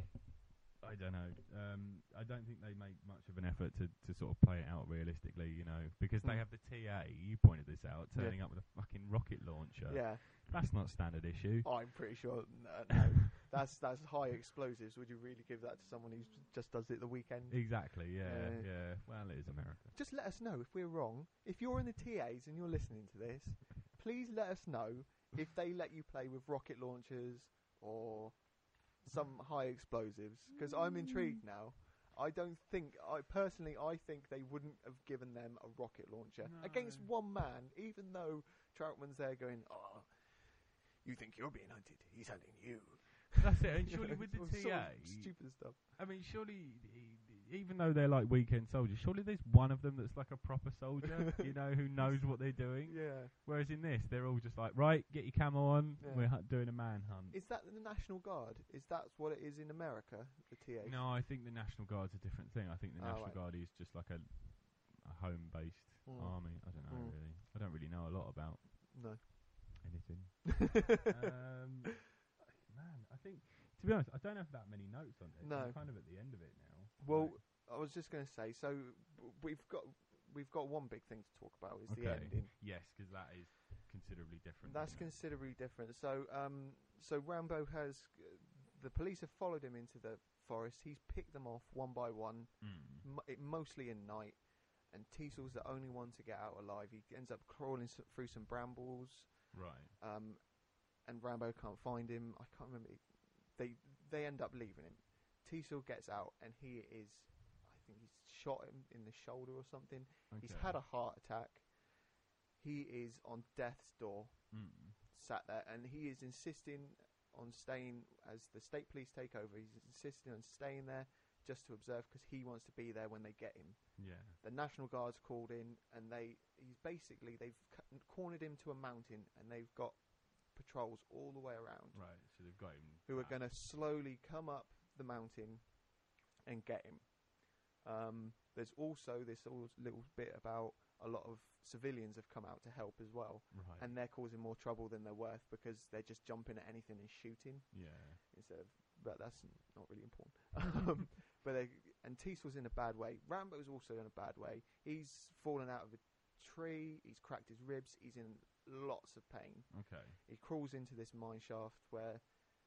I don't know. Um, I don't think they make much of an effort to, to sort of play it out realistically, you know, because they Mm. have the T A. You pointed this out, Yeah. turning up with a fucking rocket launcher. Yeah, That's not standard issue. I'm pretty sure. No, no. that's that's high explosives. Would you really give that to someone who just does it the weekend? Exactly. Yeah. Uh, yeah. Well, it is America. Just let us know if we're wrong. If you're in the T As and you're listening to this, please let us know if they let you play with rocket launchers or some high explosives. Because I'm intrigued now. I don't think, I personally, I think they wouldn't have given them a rocket launcher No. against one man, even though Troutman's there going, "Oh, you think you're being hunted? He's hunting you." That's it. And surely with the Or T sort A, of stupid stuff. I mean, surely, e- even though they're like weekend soldiers, surely there's one of them that's like a proper soldier, you know, who knows what they're doing. Yeah. Whereas in this, they're all just like, right, get your camo on, Yeah. we're hu- doing a manhunt. Is that the National Guard? Is that what it is in America, the T A? No, I think the National Guard's a different thing. I think the Oh, National right. Guard is just like a, a home-based Mm. army. I don't know, Mm. really. I don't really know a lot about No. anything. um, man, I think, to be honest, I don't have that many notes on this. No. I'm kind of at the end of it now. Well, Like, I was just going to say, so w- we've got we've got one big thing to talk about is the Okay. ending. yes, because that is considerably different. That's isn't it? considerably different. So, um, so Rambo has uh, the police have followed him into the forest. He's picked them off one by one, Mm. m- it, mostly in night. And Teasel's the only one to get out alive. He ends up crawling s- through some brambles. Right. Um, and Rambo can't find him. I can't remember. They they end up leaving him. Teasel gets out, and he is, I think he's shot him in the shoulder or something. Okay. He's had a heart attack. He is on death's door, Mm. sat there, and he is insisting on staying as the state police take over. He's insisting on staying there just to observe because he wants to be there when they get him. Yeah. The National Guard's called in, and they he's basically they've cu- cornered him to a mountain, and they've got patrols all the way around Right. So they've got him. who are trapped. going to slowly come up the mountain and get him. Um, there's also this al- little bit about a lot of civilians have come out to help as well, Right. and they're causing more trouble than they're worth because they're just jumping at anything and shooting yeah. instead of. But that's n- not really important. um, but they, and Teasel's in a bad way. Rambo's also in a bad way. He's fallen out of a tree. He's cracked his ribs. He's in lots of pain. Okay. He crawls into this mine shaft where,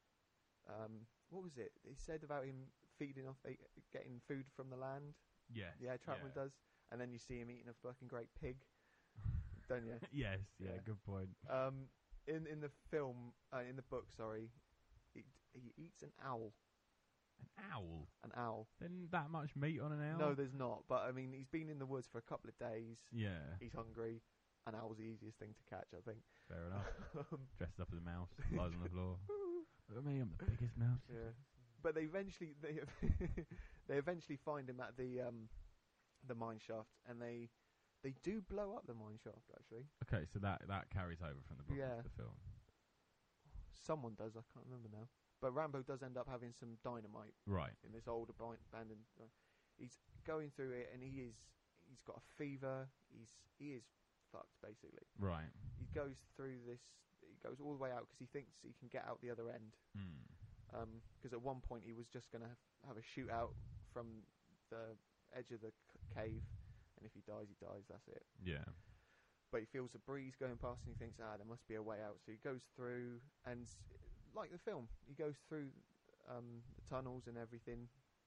um, what was it? He said about him feeding off, uh, getting food from the land. Yes. Yeah, Troutman yeah. does. And then you see him eating a fucking great pig, don't you? yes. Yeah, Yeah. Good point. Um, in in the film, uh, in the book, sorry, he, he eats an owl. An owl. An owl. Then that much meat on an owl? No, there's not. But I mean, he's been in the woods for a couple of days. Yeah. He's hungry. An owl's the easiest thing to catch, I think. Fair enough. Um, Dressed up as a mouse, lies on the floor. Look at me, I'm the biggest mouse. yeah. But they eventually they they eventually find him at the um the mine shaft, and they they do blow up the mine shaft actually. Okay, so that that carries over from the book Yeah. to the film. Someone does, I can't remember now. But Rambo does end up having some dynamite Right. in this old aban- abandoned. Uh, he's going through it, and he is he's got a fever. He's he is fucked basically. Right. He goes through this. He goes all the way out because he thinks he can get out the other end. Mm. Because at one point he was just going to have, have a shootout from the edge of the c- cave, and if he dies, he dies. That's it. Yeah. But he feels a breeze going past, and he thinks, ah, there must be a way out. So he goes through, and s- like the film, he goes through um, the tunnels and everything.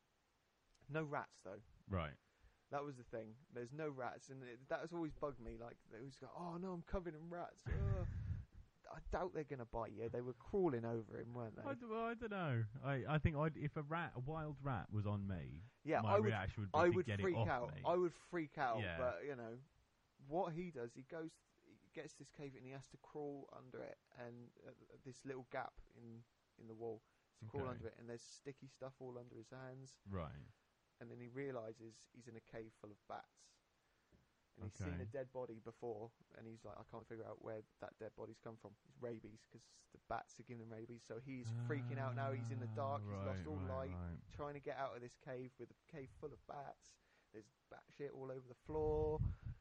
No rats though. Right. That was the thing. There's no rats, and it, that has always bugged me. Like they always go, "Oh no, I'm covered in rats." Ugh. I doubt they're gonna bite you. They were crawling over him, weren't they? I, d- well, I don't know. I, I think I'd, if a rat, a wild rat, was on me, yeah, my I would. reaction would be I to would get freak it off out. me. I would freak out. Yeah. But you know, what he does, he goes, he gets this cave, and he has to crawl under it, and uh, this little gap in in the wall. To crawl Okay. under it, and there's sticky stuff all under his hands. Right. And then he realizes he's in a cave full of bats. And he's seen Okay. a dead body before, and he's like, I can't figure out where that dead body's come from. It's rabies, because the bats are giving him rabies. So he's freaking out now. He's in the dark. He's Ah, lost all right, light. right. Trying to get out of this cave with a cave full of bats. There's bat shit all over the floor.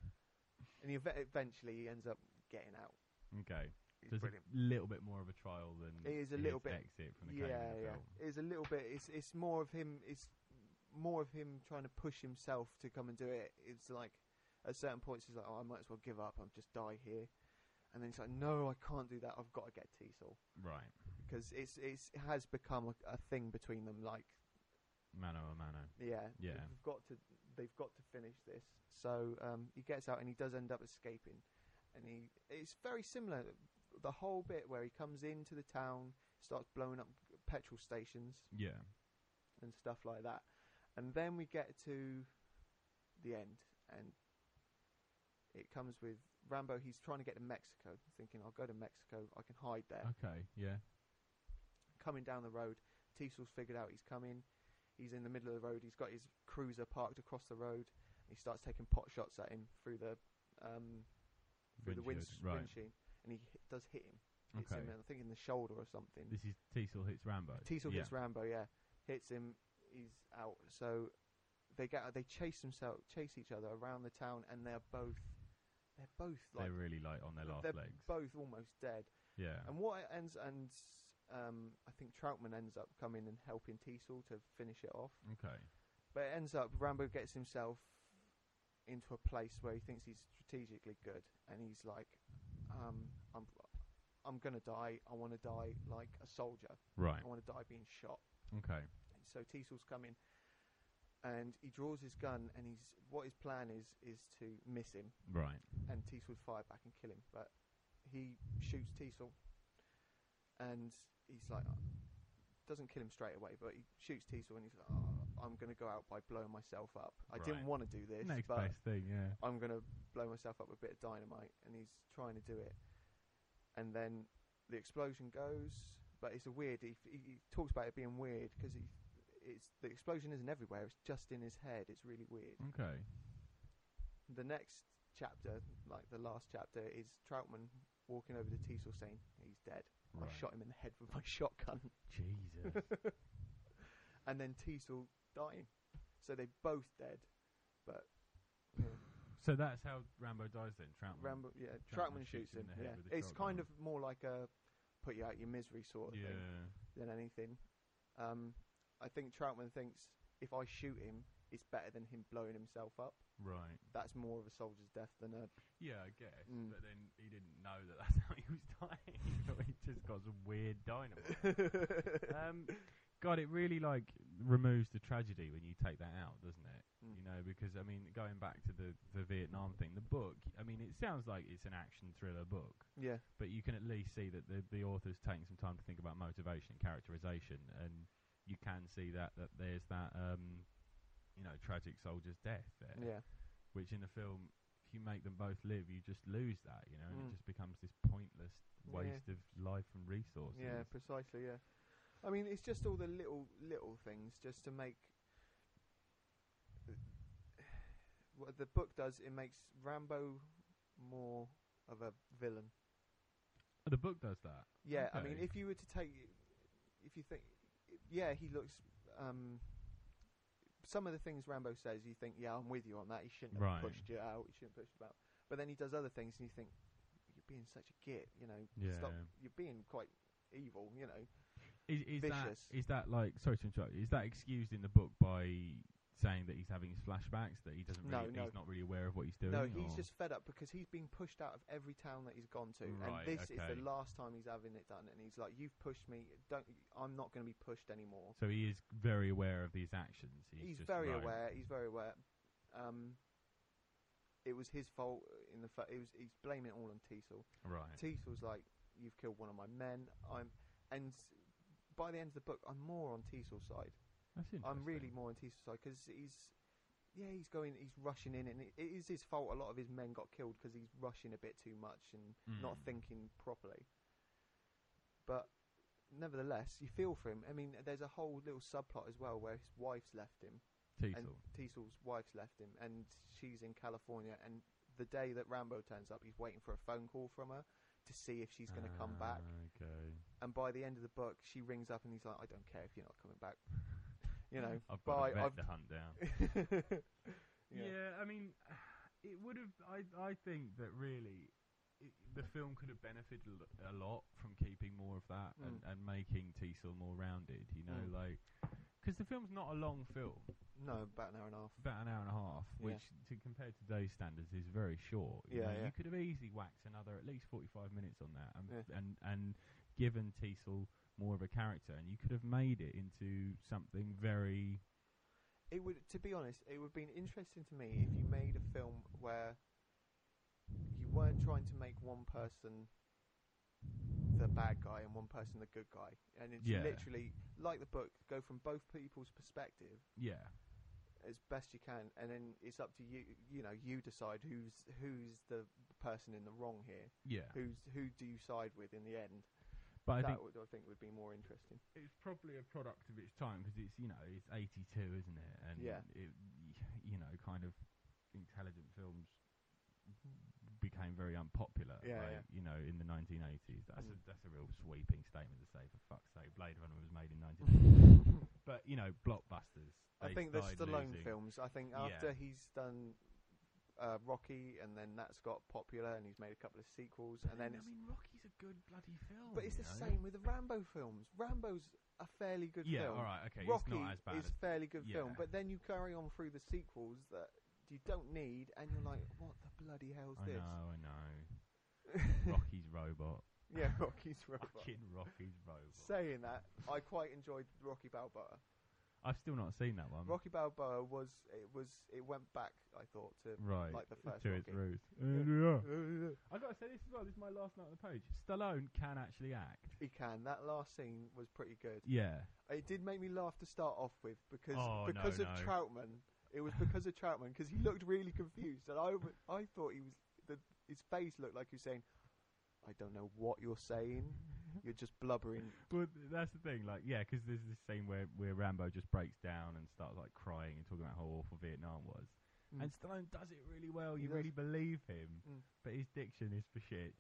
And he ev- eventually he ends up getting out. Okay. He's So it's brilliant. a little bit more of a trial than It is a his little bit- exit from the cave Yeah, in the yeah. film. It's a little bit. It's it's more of him. It's more of him trying to push himself to come and do it. It's like at certain points he's like, oh, I might as well give up. I'll just die here. And then he's like, no, I can't do that. I've got to get Teasel Right. because it's, it's it has become a, a thing between them. Like, mano a mano. yeah, Yeah. they've got to they've got to finish this. So um, he gets out and he does end up escaping, and he it's very similar. The whole bit where he comes into the town, starts blowing up petrol stations Yeah. and stuff like that, and then we get to the end, and it comes with Rambo. He's trying to get to Mexico, thinking, I'll go to Mexico, I can hide there. Okay. Yeah. Coming down the road, Tiesel's figured out he's coming. He's in the middle of the road. He's got his cruiser parked across the road. He starts taking pot shots at him through the um, through the Windshield, wind, right. windshield, and he hit, does hit him. Hits Okay. him, I think, in the shoulder or something. This is Teasel hits Rambo. Tiesel yeah. hits Rambo, yeah, hits him. He's out. So they get they chase themselves, chase each other around the town, and they're both they're both like They're really like on their last they're legs. both almost dead. Yeah. And what it ends and um, I think Troutman ends up coming and helping Tiesel to finish it off. Okay. But it ends up Rambo gets himself into a place where he thinks he's strategically good, and he's like, um, I'm I'm gonna die. I want to die like a soldier. Right. I want to die being shot. Okay. And so Tiesel's coming, and he draws his gun, and he's what his plan is is to miss him, Right. and Tiesel would fire back and kill him. But he shoots Tiesel, and he's like, doesn't kill him straight away, but he shoots Tiesel, and he's like, oh, I'm going to go out by blowing myself up. I Right. didn't want to do this, Next but best thing. Yeah. I'm going to blow myself up with a bit of dynamite, and he's trying to do it. And then the explosion goes, but it's a weird, he, he, he talks about it being weird, because he, it's the explosion isn't everywhere, it's just in his head. It's really weird. Okay. The next chapter, like the last chapter, is Troutman walking over to Tiesel saying, he's dead. Right. I shot him in the head with my shotgun. Jesus. And then Tiesel dying. So they're both dead. But yeah. So that's how Rambo dies then. Troutman. Rambo, yeah, Troutman Troutman shoots shoots him him. in the head Yeah. with a It's shotgun. kind of more like a put you out your misery sort of Yeah. thing than anything. Um, I think Troutman thinks if I shoot him, it's better than him blowing himself up. Right. That's more of a soldier's death than a. Yeah, I guess. Mm. But then he didn't know that that's how he was dying. He just got some weird dynamite. um, God, it really like removes the tragedy when you take that out, doesn't it? Mm. You know, because I mean, going back to the the Vietnam thing, the book. I mean, it sounds like it's an action thriller book, Yeah. but you can at least see that the the author's taking some time to think about motivation and characterization, and you can see that that there's that um, you know, tragic soldier's death there. Yeah. Which in the film, if you make them both live, you just lose that, you know, and Mm. it just becomes this pointless waste of life and resources. Yeah, precisely. Yeah, I mean, it's just all the little little things just to make. What the book does, it makes Rambo more of a villain. Oh, the book does that. Yeah, I mean, Okay. if you were to take, if you think, yeah, he looks. Um, some of the things Rambo says, you think, yeah, I'm with you on that. He shouldn't have Right. pushed you out. He shouldn't have pushed you out. But then he does other things, and you think, you're being such a git. You know, Yeah. stop. You're being quite evil. You know. Is, is that Vicious. is that like sorry to interrupt? Is that excused in the book by saying that he's having his flashbacks, that he doesn't No, really, no. he's not really aware of what he's doing? No, he's or? just fed up because he's been pushed out of every town that he's gone to, Right, and this is okay. the last time he's having it done. And he's like, "You've pushed me. Don't. I'm not going to be pushed anymore." So he is very aware of these actions. He's, He's just, very right. aware. He's very aware. Um, it was his fault in the fact. It was. He's blaming it all on Tiesel. Right. Tiesel's like, "You've killed one of my men." I'm, and by the end of the book, I'm more on Tiesel's side. That's interesting. I'm really more on Tiesel's side because he's, yeah, he's going, he's rushing in, and it, it is his fault. A lot of his men got killed because he's rushing a bit too much and not Mm. thinking properly. But nevertheless, you feel for him. I mean, there's a whole little subplot as well where his wife's left him, and Teasel. Tiesel's wife's left him, and she's in California. And the day that Rambo turns up, he's waiting for a phone call from her to see if she's going to come back. Ah, Okay. And by the end of the book, she rings up and he's like, "I don't care if you're not coming back." You know, I've got bye, a vet I've- to hunt down. yeah. Yeah, I mean, it would have. I I think that really, it, the film could have benefited a lo- a lot from keeping more of that and, Mm. and making Teasel more rounded. You know, Mm. like because the film's not a long film, No, about an hour and a half. about an hour and a half, Yeah. which to compare to today's standards is very short. You Yeah, know, yeah. you could have easily whacked another at least forty-five minutes on that, and Yeah. and and given Teasel more of a character, and you could have made it into something very. It would, to be honest, it would have been interesting to me if you made a film where you weren't trying to make one person the bad guy and one person the good guy, and it's Yeah. literally like the book, go from both people's perspective Yeah. as best you can, and then it's up to you. You know, you decide who's who's the person in the wrong here. Yeah. Who's who do you side with in the end? But I that think would, I think would be more interesting. it's probably a product of its time because it's you know it's eighty-two, isn't it? And Yeah. it, you know, kind of intelligent films became very unpopular. Yeah, like, yeah. You know, in the nineteen eighties. That's Mm. a, that's a real sweeping statement to say. For fuck's sake, Blade Runner was made in nineteen eighty. But you know, blockbusters. I they think the started Stallone losing. films. I think Yeah. after he's done uh, Rocky, and then that's got popular, and he's made a couple of sequels, and then I it's. mean, Rocky's a good bloody film. But it's you the know? same with the Rambo films. Rambo's a fairly good Yeah, film. all right, okay. Rocky it's not as bad is as fairly good yeah. film, but then you carry on through the sequels that you don't need, and you're like, what the bloody hell's I this? know, I know. Rocky's Robot. Yeah, Rocky's Robot. Fucking Rocky's Robot. Saying that, I quite enjoyed Rocky Balboa. I've still not seen that one. Rocky Balboa was it was it went back, I thought, to right. like the first to Rocky. its roots. Yeah. I gotta say this as well. This is my last note on the page. Stallone can actually act. He can. That last scene was pretty good. Yeah. It did make me laugh to start off with because Oh, because no, of no. Troutman. It was because of Troutman because he looked really confused, and I, w- I thought he was the, his face looked like he was saying, "I don't know what you're saying. You're just blubbering." Well, th- that's the thing. Like, yeah, because there's this scene where where Rambo just breaks down and starts like crying and talking about how awful Vietnam was. Mm. And Stallone does it really well. He You does. really believe him, Mm. but his diction is for shit.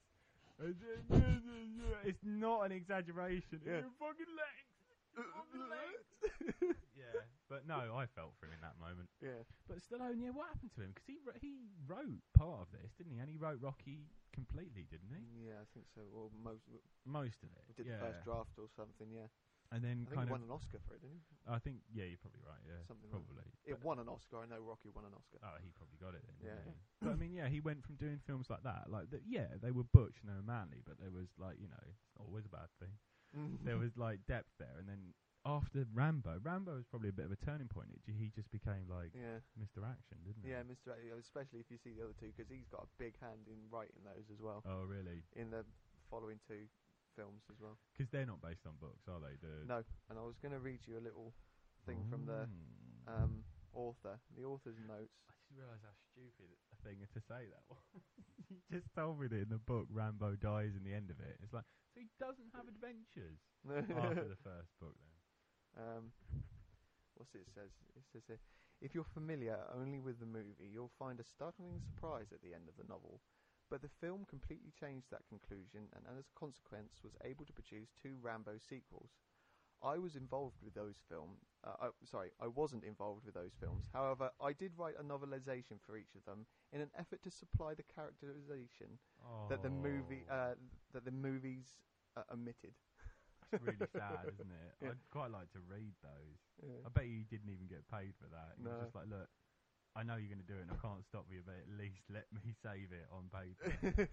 It's not an exaggeration. Yeah. Your fucking legs. Your fucking legs. Yeah, but no, I felt for him in that moment. Yeah. But Stallone, yeah, what happened to him? Because he wr- he wrote part of this, didn't he? And he wrote Rocky completely, didn't he? Yeah, I think so. Or most Most of it. we did yeah. the first draft or something. Yeah, And then I think kind he of, won an Oscar for it, didn't he? I think, yeah, you're probably right. Yeah, Something like probably. It But- won an Oscar. I know Rocky won an Oscar. Oh, he probably got it then. Yeah, didn't yeah. he? But I mean, yeah, he went from doing films like that, like that. Yeah, they were butch and they were manly, but there was like, you know, it's not always a bad thing. There was like depth there, and then after Rambo, Rambo was probably a bit of a turning point. It, he just became like Yeah. Mister Action, didn't he? Yeah, Mister A, especially if you see the other two, because he's got a big hand in writing those as well. Oh, really? In the following two films as well. Because they're not based on books, are they? The No, and I was going to read you a little thing from the Mm. um, author, the author's notes. I just realised how stupid a thing to say that was. You just told me that in the book Rambo dies in the end of it. It's like, so he doesn't have adventures after the first book then. Um, what's it says? It says here, if you're familiar only with the movie, you'll find a startling surprise at the end of the novel. But the film completely changed that conclusion, and as a consequence was able to produce two Rambo sequels. I was involved with those films. Uh, oh, sorry, I wasn't involved with those films. However, I did write a novelization for each of them in an effort to supply the characterization Oh, that the movie uh, that the movies uh, omitted. That's really sad, isn't it? Yeah. I'd quite like to read those. Yeah. I bet you didn't even get paid for that. You No. were just like, look, I know you're going to do it and I can't stop you, but at least let me save it on paper.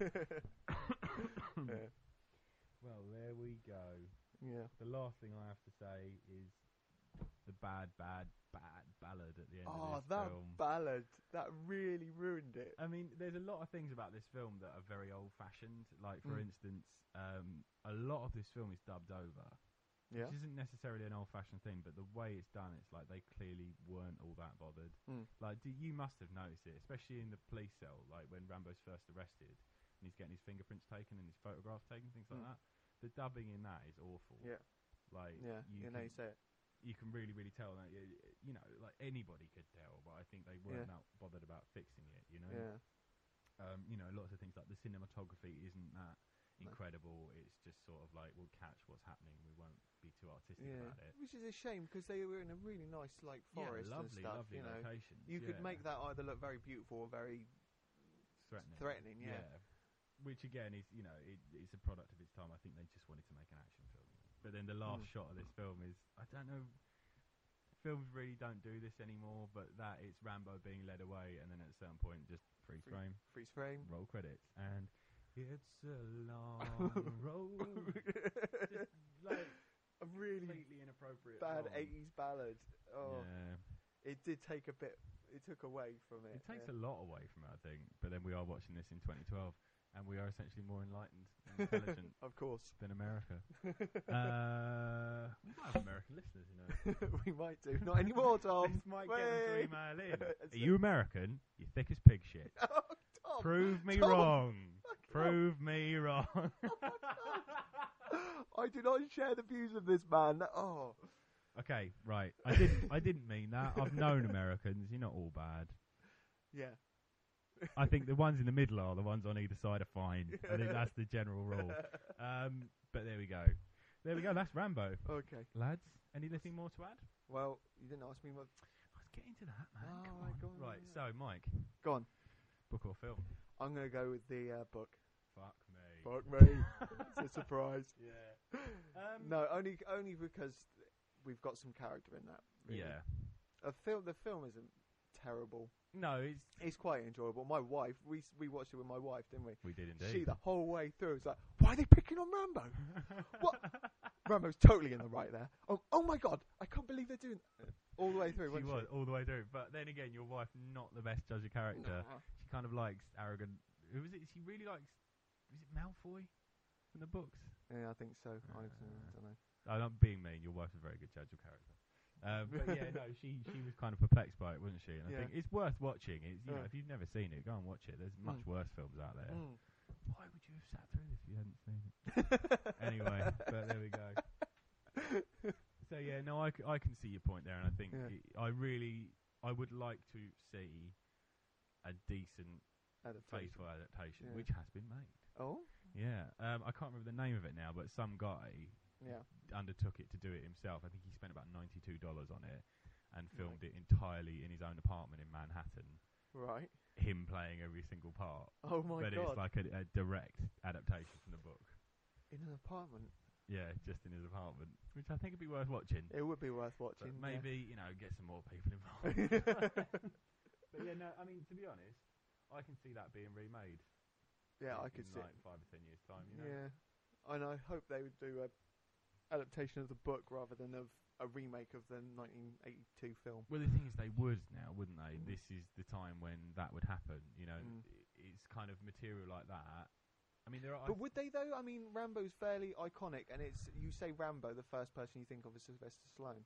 yeah. Well, there we go. Yeah. The last thing I have to say is the bad, bad, bad ballad at the end Oh, of this that film. ballad, that really ruined it. I mean, there's a lot of things about this film that are very old-fashioned. Like, for Mm. instance, um, a lot of this film is dubbed over. Yeah. Which isn't necessarily an old-fashioned thing, but the way it's done, it's like they clearly weren't all that bothered. Mm. Like, do, you must have noticed it, especially in the police cell, like when Rambo's first arrested and he's getting his fingerprints taken and his photographs taken, things like Mm. that. The dubbing in that is awful. Yeah. Like, Yeah. you You can, know, you say it. you can really, really tell that, y- you know, like anybody could tell, but I think they weren't Yeah. that bothered about fixing it, you know? Yeah. Um, you know, lots of things like the cinematography isn't that No. incredible. It's just sort of like, we'll catch what's happening. We won't be too artistic Yeah. about it. Which is a shame because they were in a really nice like forest yeah, lovely, and stuff. lovely you know, locations. you could yeah. make that either look very beautiful or very threatening. threatening. Yeah. Which again is, you know, it, it's a product of its time. I think they just wanted to make an action film. But then the last Mm. shot of this film is, I don't know, films really don't do this anymore, but that it's Rambo being led away, and then at a certain point, just freeze Free- frame, Freeze frame. roll credits, and it's a long road bad wrong. eighties ballad. Oh, Yeah. it did take a bit. It took away from it. It takes yeah. a lot away from it, I think. But then we are watching this in twenty twelve, and we are essentially more enlightened and intelligent Of course. than America. uh, we might have American listeners, you know. We might do. Not anymore, Tom. This might get them to Way. email in. It's Are you American? You thick as pig shit. Oh, Tom. Prove me Tom. wrong. Fucking Prove me wrong. I do not share the views of this man. Oh. Okay, right. I didn't. I didn't mean that. I've known Americans. You're not all bad. Yeah. I think the ones in the middle are the ones on either side are fine. I think that's the general rule. Um, but there we go. There we go. That's Rambo. Okay. Lads, anything more to add? Well, you didn't ask me what. Let's get into that, man. Oh, Come right, on. go on, Right. yeah. So, Mike, Go on. book or film? I'm going to go with the uh, book. Fuck me. Fuck me. It's a surprise. Yeah. Um, No, only only because we've got some character in that. Really. Yeah. A film. The film isn't terrible. No, it's It's quite enjoyable. My wife, we s- we watched it with my wife, didn't we? we did indeed. She the whole way through was like, "Why are they picking on Rambo? What? Rambo's totally in the right there. Oh, oh my god! I can't believe they're doing all the way through." She wasn't was all the way through, but then again, your wife not the best judge of character. Nah. She kind of likes arrogant. Who was it? She really likes. Was it Malfoy in the books? Yeah, I think so. I Uh, don't know. I'm not being mean. Your wife's a very good judge of character. Um, but yeah, no, she she was kind of perplexed by it, wasn't she? And I Yeah. think it's worth watching. It's, you know, Yeah. if you've never seen it, go and watch it. There's much Mm. worse films out there. Mm. Why would you have sat through this if you hadn't seen it? Anyway, but there we go. So yeah, no, I, c- I can see your point there, and I think Yeah. it, I really I would like to see a decent, Adaptation. faithful adaptation, Yeah. which has been made. Oh, Yeah, um, I can't remember the name of it now, but some guy yeah. undertook it to do it himself. I think he spent about ninety-two dollars on it and filmed Right. it entirely in his own apartment in Manhattan. Right. Him playing every single part, Oh my but god. it's like a, a direct adaptation from the book. In an apartment. Yeah, just in his apartment, which I think would be worth watching. It would be worth But watching. maybe you know, get some more people involved. Yeah, But yeah, no, I mean to be honest, I can see that being remade. yeah in, I could in see. like five or ten years time. You know? Yeah, and I hope they would do a adaptation of the book rather than of a remake of the nineteen eighty-two film. Well, the thing is, they would now, wouldn't they? This is the time when that would happen. You know, Mm. I- it's kind of material like that. I mean, there are. But would they though? I mean, Rambo's fairly iconic, and it's you say Rambo, the first person you think of is Sylvester Stallone.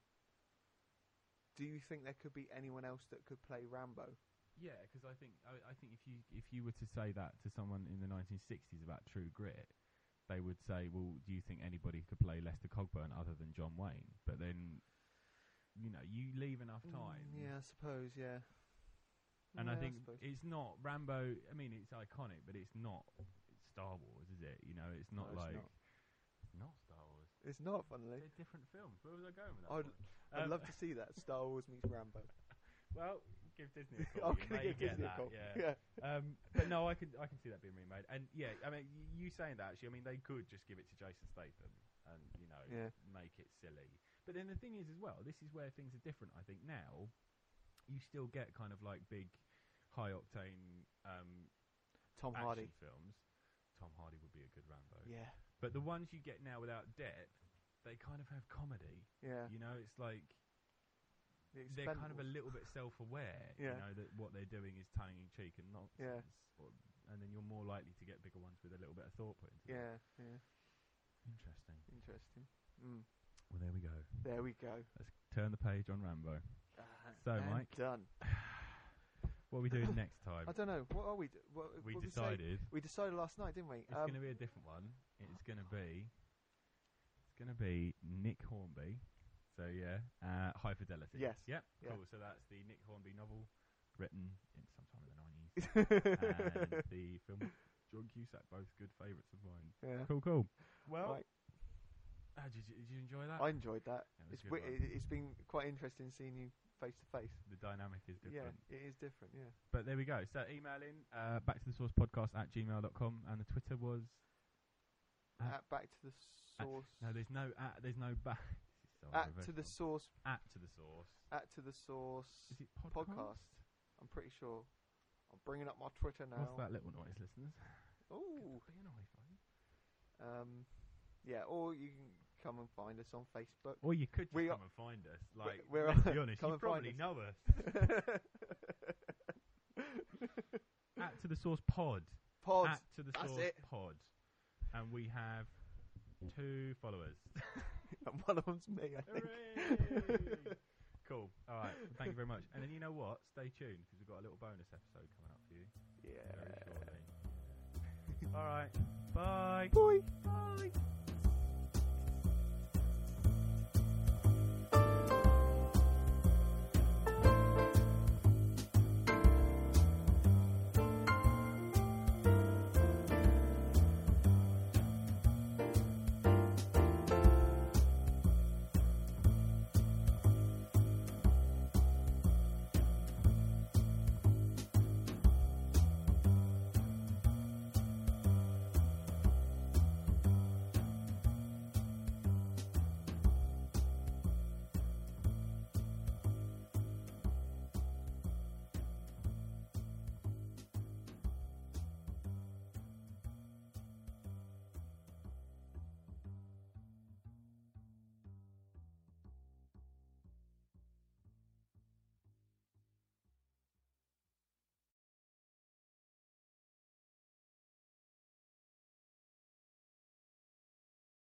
Do you think there could be anyone else that could play Rambo? Yeah, because I think I, I think if you if you were to say that to someone in the nineteen sixties about True Grit, they would say, "Well, do you think anybody could play Lester Cogburn other than John Wayne?" But then, you know, you leave enough time. Mm, yeah, I suppose. Yeah. And Yeah, I think suppose. it's not Rambo. I mean, it's iconic, but it's not Star Wars, is it? You know, it's not No, it's like not. it's not Star Wars. It's not, funnily. They're different films. Where was I going with that? I'd, point? I'd Um, love to see that. Star Wars meets Rambo. Well, give Disney a call. I'm you gonna may give get Disney that. a call. Yeah. Um, but no, I can I can see that being remade. And yeah, I mean, y- you saying that actually, I mean, they could just give it to Jason Statham and you know Yeah. make it silly. But then the thing is as well, this is where things are different. I think now you still get kind of like big, high octane um, Tom action Hardy. films. Tom Hardy would be a good Rambo. Yeah. But the ones you get now without depth, they kind of have comedy. Yeah. You know, it's like The they're kind of a Expendables. little bit self-aware. Yeah. You know that what they're doing is tongue in cheek and nonsense. Or, and then you're more likely to get bigger ones with a little bit of thought put into Yeah. it. Yeah. Interesting. Interesting. Mm. Well, there we go. There we go. Let's turn the page on Rambo. Uh, So, and Mike, done. what are we doing next time? I don't know. What are we? Do- what, We what say? decided We decided last night, didn't we? it's Um, going to be a different one. It's going to be it's going to be Nick Hornby. So yeah, uh, High Fidelity. Yes. Yep. Yeah. Cool. So that's the Nick Hornby novel, written in sometime in the nineties, and the film John Cusack, both good favourites of mine. yeah. Cool, cool. Well, Right. uh, did, you, did you enjoy that? I enjoyed that. That was It's a good wi- one. it, it's been quite interesting seeing you face to face. The dynamic is different. Yeah, it is different. Yeah. But there we go. So email in uh, back to the source podcast at gmail dot com, and the Twitter was At- At back to the source. no, there's no at, there's no back. This is so at to the unprofessional. source. At to the source. At to the source. Is it podcast? podcast. I'm pretty sure. I'm bringing up my Twitter now. What's that little noise, listeners? Ooh. Be an iPhone. Um, yeah, or you can come and find us on Facebook. Or you could just We come are- and find us. Like, we're let's on- be honest, come you and find probably us. know us. At To The Source Pod. Pod. At To The that's Source it. Pod. And we have two followers. And one of them's me, I think. Hooray! Cool. All right. Thank you very much. And then you know what? Stay tuned because we've got a little bonus episode coming up for you. Yeah. Very shortly. All right. Bye.